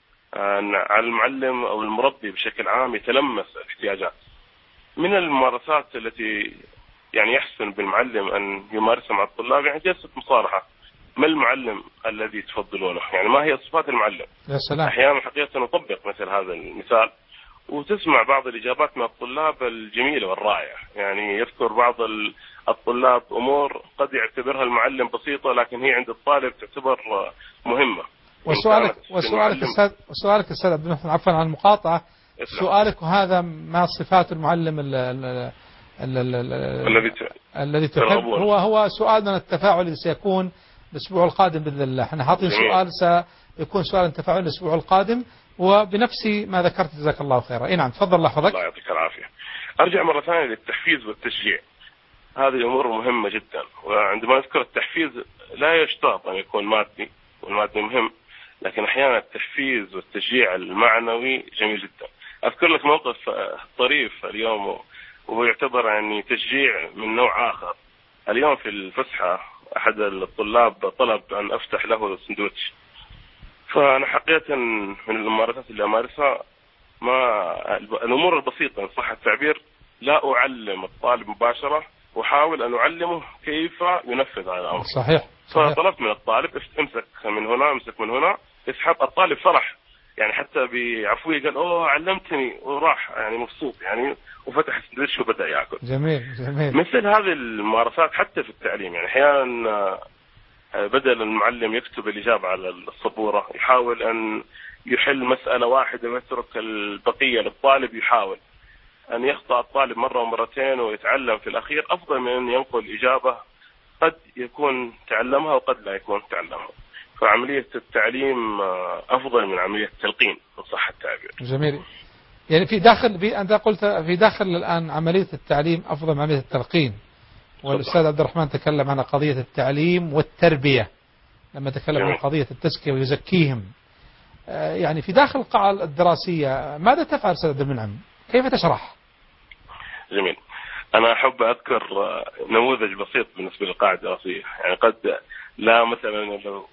أن على المعلم أو المربي بشكل عام يتلمس الاحتياجات. من الممارسات التي يعني يحسن بالمعلم أن يمارسها مع الطلاب يعني جلسة مصارحة. ما المعلم الذي تفضلونه؟ يعني ما هي صفات المعلم؟ يا سلام. أحيانا حقيقة نطبق مثل هذا المثال وتسمع بعض الإجابات من الطلاب الجميلة والرائعة. يعني يذكر بعض الطلاب أمور قد يعتبرها المعلم بسيطة لكن هي عند الطالب تعتبر مهمة. وسؤالك وسؤالك السادة وسؤالك السادة عبد المحسن، عفوا عن المقاطعة، سؤالك هذا ما صفات المعلم ال ال ال ال الذي تحب؟ هو هو سؤالنا التفاعلي سيكون الأسبوع القادم بإذن الله. احنا حاطين سؤال سيكون سؤال تفاعلي الأسبوع القادم وبنفس ما ذكرت جزاك الله خيرا. اي نعم تفضل الله يحفظك. الله يعطيك العافية. أرجع مرة ثانية للتحفيز والتشجيع. هذه أمور مهمة جدا، وعندما نذكر التحفيز لا يشترط أن يكون مادي، والمادي مهم، لكن أحيانا التحفيز والتشجيع المعنوي جميل جدا. أذكر لك موقف طريف اليوم وهو يعتبر يعني تشجيع من نوع آخر. اليوم في الفسحة أحد الطلاب طلب أن أفتح له سندوتش، فأنا حقيقة من الممارسات اللي أمارسها ما الأمور البسيطة إن صح التعبير لا أعلم الطالب مباشرة، وحاول أن أعلمه كيف ينفذ هذا الأمر. صحيح. صحيح. فطلبت من الطالب امسك من هنا امسك من هنا اسحب. الطالب فرح يعني حتى بعفوية قال أوه علمتني وراح يعني مبسوط يعني وفتح السندوتش وبدأ يأكل. جميل جميل. مثل هذه الممارسات حتى في التعليم يعني أحيانا بدل المعلم يكتب الإجابة على السبورة يحاول أن يحل مسألة واحدة ويترك البقية للطالب، يحاول أن يخطأ الطالب مرة ومرتين ويتعلم في الأخير أفضل من أن ينقل إجابة قد يكون تعلمها وقد لا يكون تعلمها. فعملية التعليم أفضل من عملية التلقين إن صح التعبير. جميل. يعني في داخل في أنت قلت في داخل الآن عملية التعليم أفضل من عملية التلقين، والأستاذ عبد الرحمن تكلم عن قضية التعليم والتربية لما تكلم جميل. عن قضية التزكية ويزكيهم. يعني في داخل القاعة الدراسية ماذا تفعل أستاذ عبد المنعم؟ كيف تشرح؟ جميل. أنا أحب أذكر نموذج بسيط بالنسبة للقاعة الدراسية. يعني قد لا مثلا لو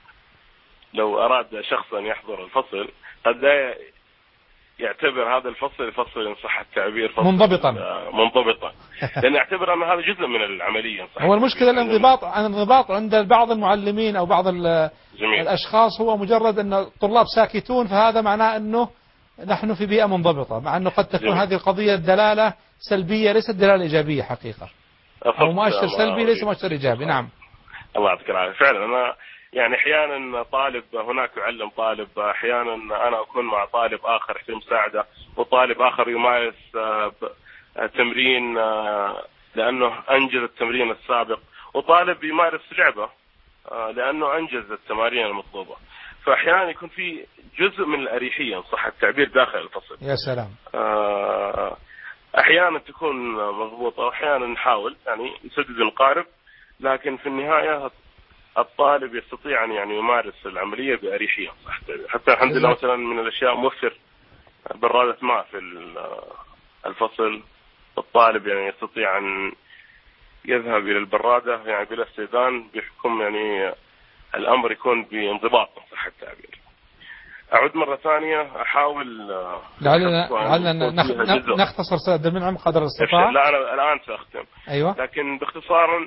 لو أراد شخص أن يحضر الفصل قد لا يعتبر هذا الفصل فصل إن صح التعبير فصل منضبطا منضبطا لأن يعتبر أن هذا جزء من العملية. هو المشكلة الانضباط الانضباط عند بعض المعلمين أو بعض الأشخاص هو مجرد أن الطلاب ساكتون، فهذا معناه أنه نحن في بيئة منضبطة، مع أنه قد تكون جميل. هذه القضية دلالة سلبية ليست دلالة إيجابية حقيقة، أو مؤشر سلبي ليس مؤشر إيجابي. نعم الله يعطيك العافية. فعلا أنا يعني أحيانا طالب هناك يعلم طالب، أحيانا أنا أكون مع طالب آخر في مساعدة، وطالب آخر يمارس تمرين لأنه أنجز التمرين السابق، وطالب يمارس لعبة لأنه أنجز التمارين المطلوبة. فأحيانا يكون في جزء من الأريحية صح التعبير داخل الفصل. يا سلام. أحيانا تكون مضبوطة وأحيانا نحاول يعني نسدد ونقارب، لكن في النهاية الطالب يستطيع أن يعني يمارس العملية بأريحية صح التعبير. حتى الحمد لله مثلا من الأشياء موفر برادة ماء في الفصل، الطالب يعني يستطيع أن يذهب إلى البرادة يعني بلا استئذان بحكم يعني الأمر يكون بانضباط صح التعبير. أعود مرة ثانية أحاول لعلنا لعلنا نختصر سيد المنعم قدر الاستطاعة. لا أنا الآن سأختم. أيوة. لكن باختصار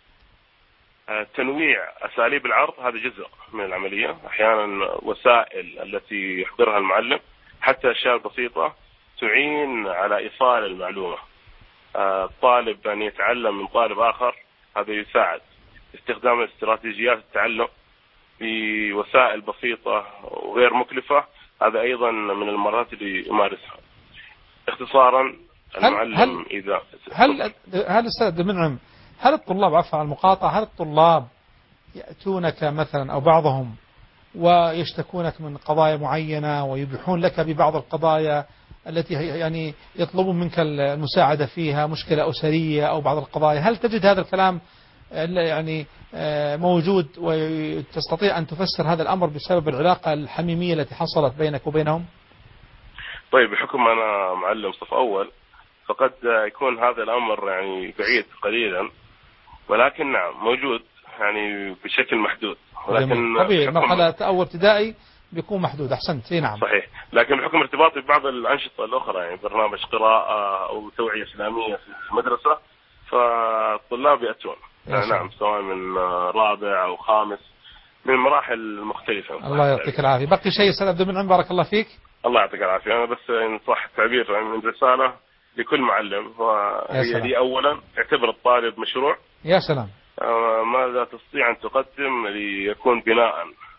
تنويع أساليب العرض هذا جزء من العملية. أحيانا وسائل التي يحضرها المعلم حتى أشياء بسيطة تعين على إيصال المعلومة. الطالب أن يتعلم من طالب آخر هذا يساعد. استخدام استراتيجيات التعلم بوسائل بسيطة وغير مكلفة هذا أيضا من المرات اللي يمارسها. اختصارا المعلم هل إذا هل هل أستاذ منعم هل الطلاب عفوا عن المقاطعة هل الطلاب يأتونك مثلا أو بعضهم ويشتكونك من قضايا معينة ويبيحون لك ببعض القضايا التي يعني يطلبون منك المساعدة فيها، مشكلة أسرية أو بعض القضايا، هل تجد هذا الكلام يعني موجود وتستطيع أن تفسر هذا الأمر بسبب العلاقة الحميمية التي حصلت بينك وبينهم؟ طيب، بحكم أنا معلم صف أول فقد يكون هذا الأمر يعني بعيد قليلا، ولكن نعم موجود يعني بشكل محدود. ولكن طبيعي مرحلة أول ابتدائي بيكون محدود. أحسنت. نعم صحيح، لكن بحكم ارتباطي ببعض الأنشطة الأخرى يعني برنامج قراءة أو توعية إسلامية في المدرسة، فالطلاب يأتون يعني نعم سواء من رابع أو خامس من مراحل مختلفة. الله يعطيك العافية. بقي شيء أستاذ عبد المنعم بارك الله فيك؟ الله يعطيك العافية. أنا بس إن صح التعبير من رسالة لكل معلم، وهي دي أولا اعتبر الطالب مشروع. يا سلام. ماذا تستطيع أن تقدم ليكون بناء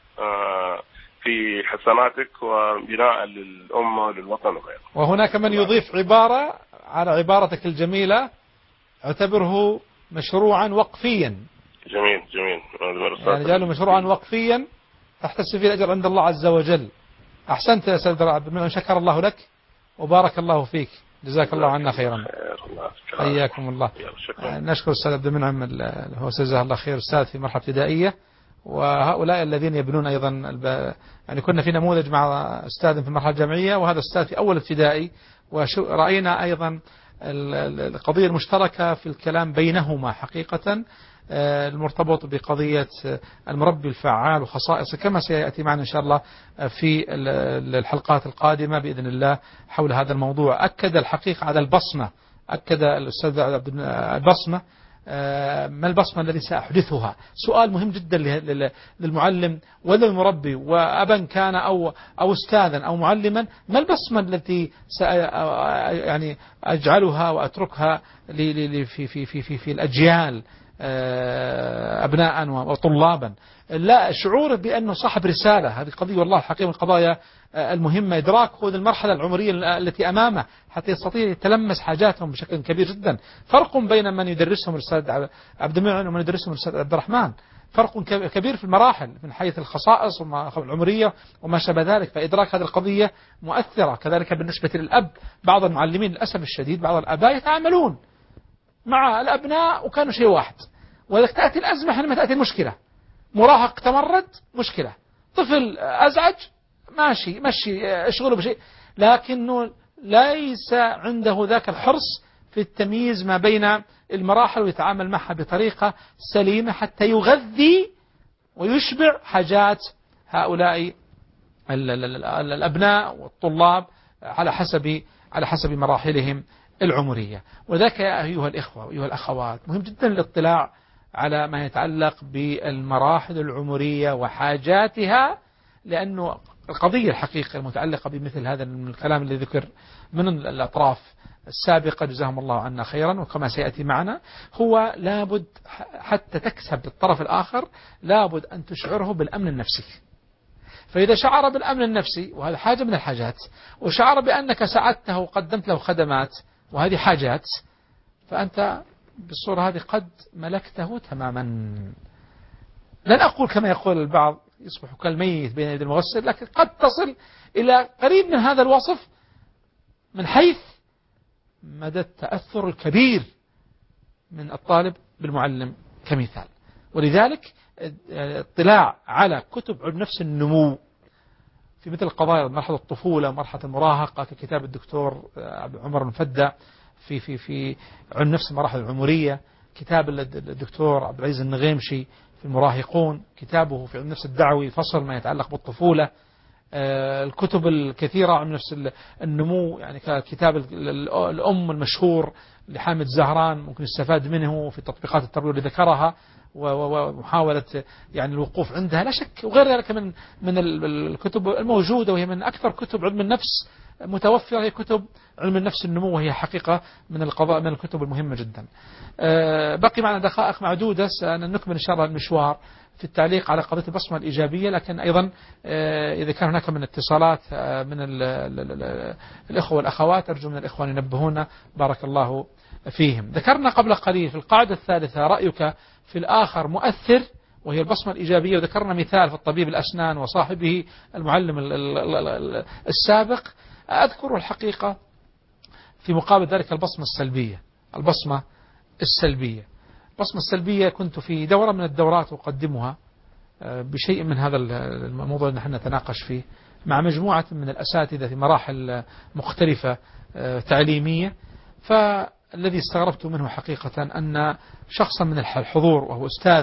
في حسناتك وبناء للأمة وللوطن وغيره. وهناك من يضيف عبارة على عبارتك الجميلة: اعتبره مشروعا وقفيا. جميل جميل. يعني قالوا مشروعا وقفيا تحتسب فيه الأجر عند الله عز وجل. أحسنت يا أستاذ عبد المنعم، شكر الله لك وبارك الله فيك، جزاك الله عنا خيرا. حياكم الله. نشكر الأستاذ عبد المنعم اللي هو جزاه الله خير، أستاذ في مرحلة ابتدائية، وهؤلاء الذين يبنون أيضا الب... يعني كنا في نموذج مع أستاذ في المرحلة الجامعية وهذا أستاذ في أول ابتدائي، ورأينا أيضا القضية المشتركة في الكلام بينهما حقيقة المرتبط بقضية المربي الفعال وخصائصه، كما سيأتي معنا إن شاء الله في الحلقات القادمة بإذن الله حول هذا الموضوع. أكد الحقيقة على البصمة، أكد الأستاذ عبد البصمة. ما البصمة الذي سأحدثها؟ سؤال مهم جدا للمعلم وللمربي، وأبا كان أو أو أستاذا أو معلما، ما البصمة التي يعني أجعلها وأتركها في في في في في الأجيال أبناء وطلابا؟ لا، شعوره بأنه صاحب رسالة. هذه قضية والله الحقيقة من القضايا المهمة، إدراكه المرحلة العمرية التي أمامه حتى يستطيع يتلمس حاجاتهم بشكل كبير جدا. فرق بين من يدرسهم الأستاذ عبد المنعم ومن يدرسهم الأستاذ عبد الرحمن، فرق كبير في المراحل من حيث الخصائص والعمرية وما شابه ذلك. فإدراك هذه القضية مؤثرة. كذلك بالنسبة للأب، بعض المعلمين للأسف الشديد بعض الآباء يتعاملون مع الأبناء وكانوا شيء واحد، وإذا تأتي الأزمة حينما تأتي المشكلة، مراهق تمرد مشكلة، طفل أزعج ماشي مشي اشغله بشيء، لكنه ليس عنده ذاك الحرص في التمييز ما بين المراحل ويتعامل معها بطريقة سليمة حتى يغذي ويشبع حاجات هؤلاء الأبناء والطلاب على حسب على حسب مراحلهم العمرية. وذاك يا أيها الإخوة وأيها الأخوات مهم جدا الاطلاع على ما يتعلق بالمراحل العمرية وحاجاتها، لأنه القضية الحقيقة المتعلقة بمثل هذا الكلام الذي ذكر من الأطراف السابقة جزاهم الله عنا خيرا وكما سيأتي معنا، هو لابد حتى تكسب الطرف الآخر لابد أن تشعره بالأمن النفسي. فإذا شعر بالأمن النفسي، وهذا حاجة من الحاجات، وشعر بأنك ساعدته وقدمت له خدمات وهذه حاجات، فأنت بالصورة هذه قد ملكته تماما. لن أقول كما يقول البعض يصبح كالميت بين يدي المغسل، لكن قد تصل إلى قريب من هذا الوصف من حيث مدى التأثر الكبير من الطالب بالمعلم كمثال. ولذلك اطلاع على كتب علم نفس النمو في مثل قضايا مرحلة الطفولة ومرحلة المراهقة ككتاب الدكتور عمر المفدى في في في علم نفس المراحل العمرية، كتاب الدكتور عبد العزيز النغيمشي في المراهقون، كتابه في علم نفس الدعوي فصل ما يتعلق بالطفولة، الكتب الكثيرة عن نفس النمو يعني ككتاب الأم المشهور لحامد زهران ممكن يستفاد منه في تطبيقات التربية اللي ذكرها ومحاولة يعني الوقوف عندها لا شك، وغير ذلك من من الكتب الموجودة وهي من أكثر كتب علم النفس متوفرة، هي كتب علم النفس النمو، وهي حقيقة من القضاء من الكتب المهمة جدا. بقي معنا دقائق معدودة سنكمل إن شاء الله المشوار في التعليق على قضية البصمة الإيجابية، لكن أيضا إذا كان هناك من اتصالات من الإخوة والأخوات أرجو من الإخوان ينبهونا بارك الله فيهم. ذكرنا قبل قليل في القاعدة الثالثة رأيك في الآخر مؤثر وهي البصمة الإيجابية. وذكرنا مثال في الطبيب الأسنان وصاحبه المعلم السابق. أذكر الحقيقة في مقابل ذلك البصمة السلبية. البصمة السلبية البصمة السلبية كنت في دورة من الدورات أقدمها بشيء من هذا الموضوع اللي نحن نتناقش فيه مع مجموعة من الأساتذة في مراحل مختلفة تعليمية. فالذي استغربت منه حقيقة أن شخصا من الحضور وهو أستاذ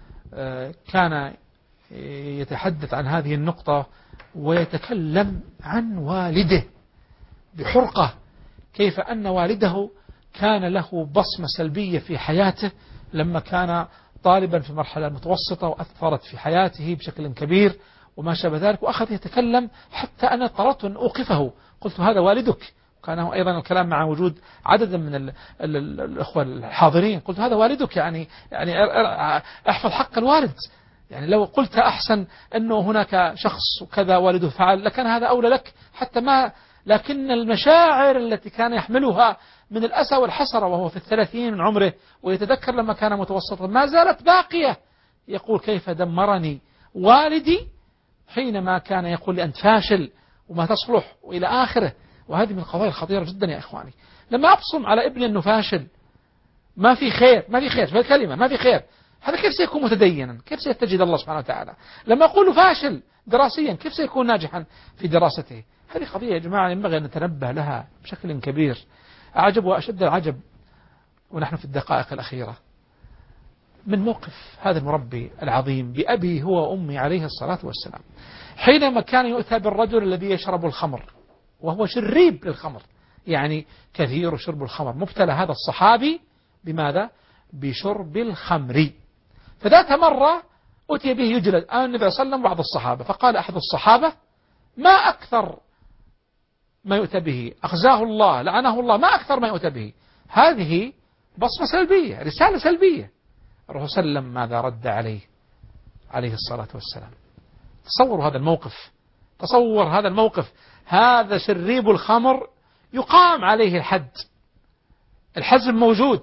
كان يتحدث عن هذه النقطة ويتكلم عن والده بحرقة، كيف أن والده كان له بصمة سلبية في حياته لما كان طالبا في مرحلة متوسطة وأثرت في حياته بشكل كبير وما شابه ذلك. وأخذ يتكلم حتى أنا اضطررت أن أوقفه، قلت هذا والدك. كان أيضا الكلام مع وجود عدد من ال ال ال الأخوة الحاضرين. قلت هذا والدك، يعني يعني احفظ حق الوالد. يعني لو قلت أحسن أنه هناك شخص كذا والده فعل لكان هذا أولى لك حتى ما. لكن المشاعر التي كان يحملها من الأسى والحسرة وهو في الثلاثين من عمره ويتذكر لما كان متوسطا ما زالت باقية. يقول كيف دمرني والدي حينما كان يقول لي أنت فاشل وما تصلح وإلى آخره. وهذه من القضايا الخطيرة جدا يا إخواني. لما أبصم على ابني أنه فاشل ما في خير ما في خير في الكلمة ما في خير، هذا كيف سيكون متدينا؟ كيف سيتجد الله سبحانه وتعالى؟ لما أقول له فاشل دراسيا كيف سيكون ناجحا في دراسته؟ هذه قضية يا جماعة ينبغي أن نتنبه لها بشكل كبير. أعجب وأشد العجب ونحن في الدقائق الأخيرة من موقف هذا المربي العظيم بأبي هو وأمي عليه الصلاة والسلام، حينما كان يؤتى بالرجل الذي يشرب الخمر وهو شريب للخمر، يعني كثير شرب الخمر. مبتلى هذا الصحابي بماذا؟ بشرب الخمر. فذات مرة أتي به يجلد النبي صلى الله عليه وسلم بعض الصحابة، فقال أحد الصحابة ما أكثر ما يؤتى به، أخزاه الله لعنه الله، ما أكثر ما يؤتى به. هذه بصمة سلبية، رسالة سلبية. الرسول صلى الله عليه وسلم ماذا رد عليه عليه الصلاة والسلام؟ تصوروا هذا الموقف، تصور هذا الموقف. هذا شريب الخمر يقام عليه الحد، الحزم موجود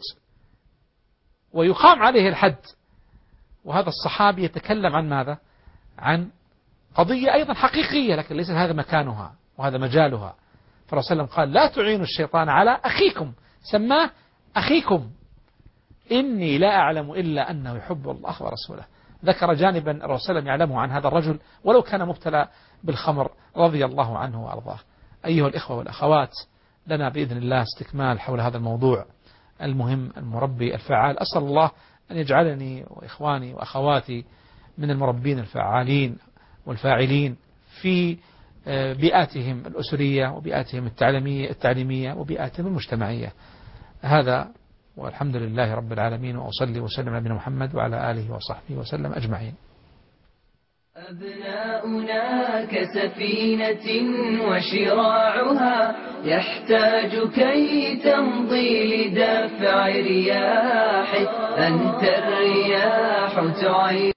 ويقام عليه الحد، وهذا الصحابي يتكلم عن ماذا؟ عن قضية أيضا حقيقية لكن ليس هذا مكانها وهذا مجالها. فالرسول صلى الله عليه وسلم قال لا تعينوا الشيطان على أخيكم، سماه أخيكم، إني لا أعلم إلا أنه يحب الله ورسوله. ذكر جانبا الرسول صلى الله عليه وسلم يعلمه عن هذا الرجل ولو كان مبتلى بالخمر رضي الله عنه وأرضاه. أيها الإخوة والأخوات، لنا بإذن الله استكمال حول هذا الموضوع المهم المربي الفعال. أسأل الله أن يجعلني وإخواني وأخواتي من المربين الفعالين والفاعلين في بيئاتهم الأسرية وبيئاتهم التعليمية التعليمية وبيئاتهم المجتمعية. هذا والحمد لله رب العالمين، وأصلي وسلم على نبينا محمد وعلى آله وصحبه وسلم أجمعين. أبناؤنا كسفينة وشراعها يحتاج كي تمضي لدفع رياح، أنت الرياح تعيد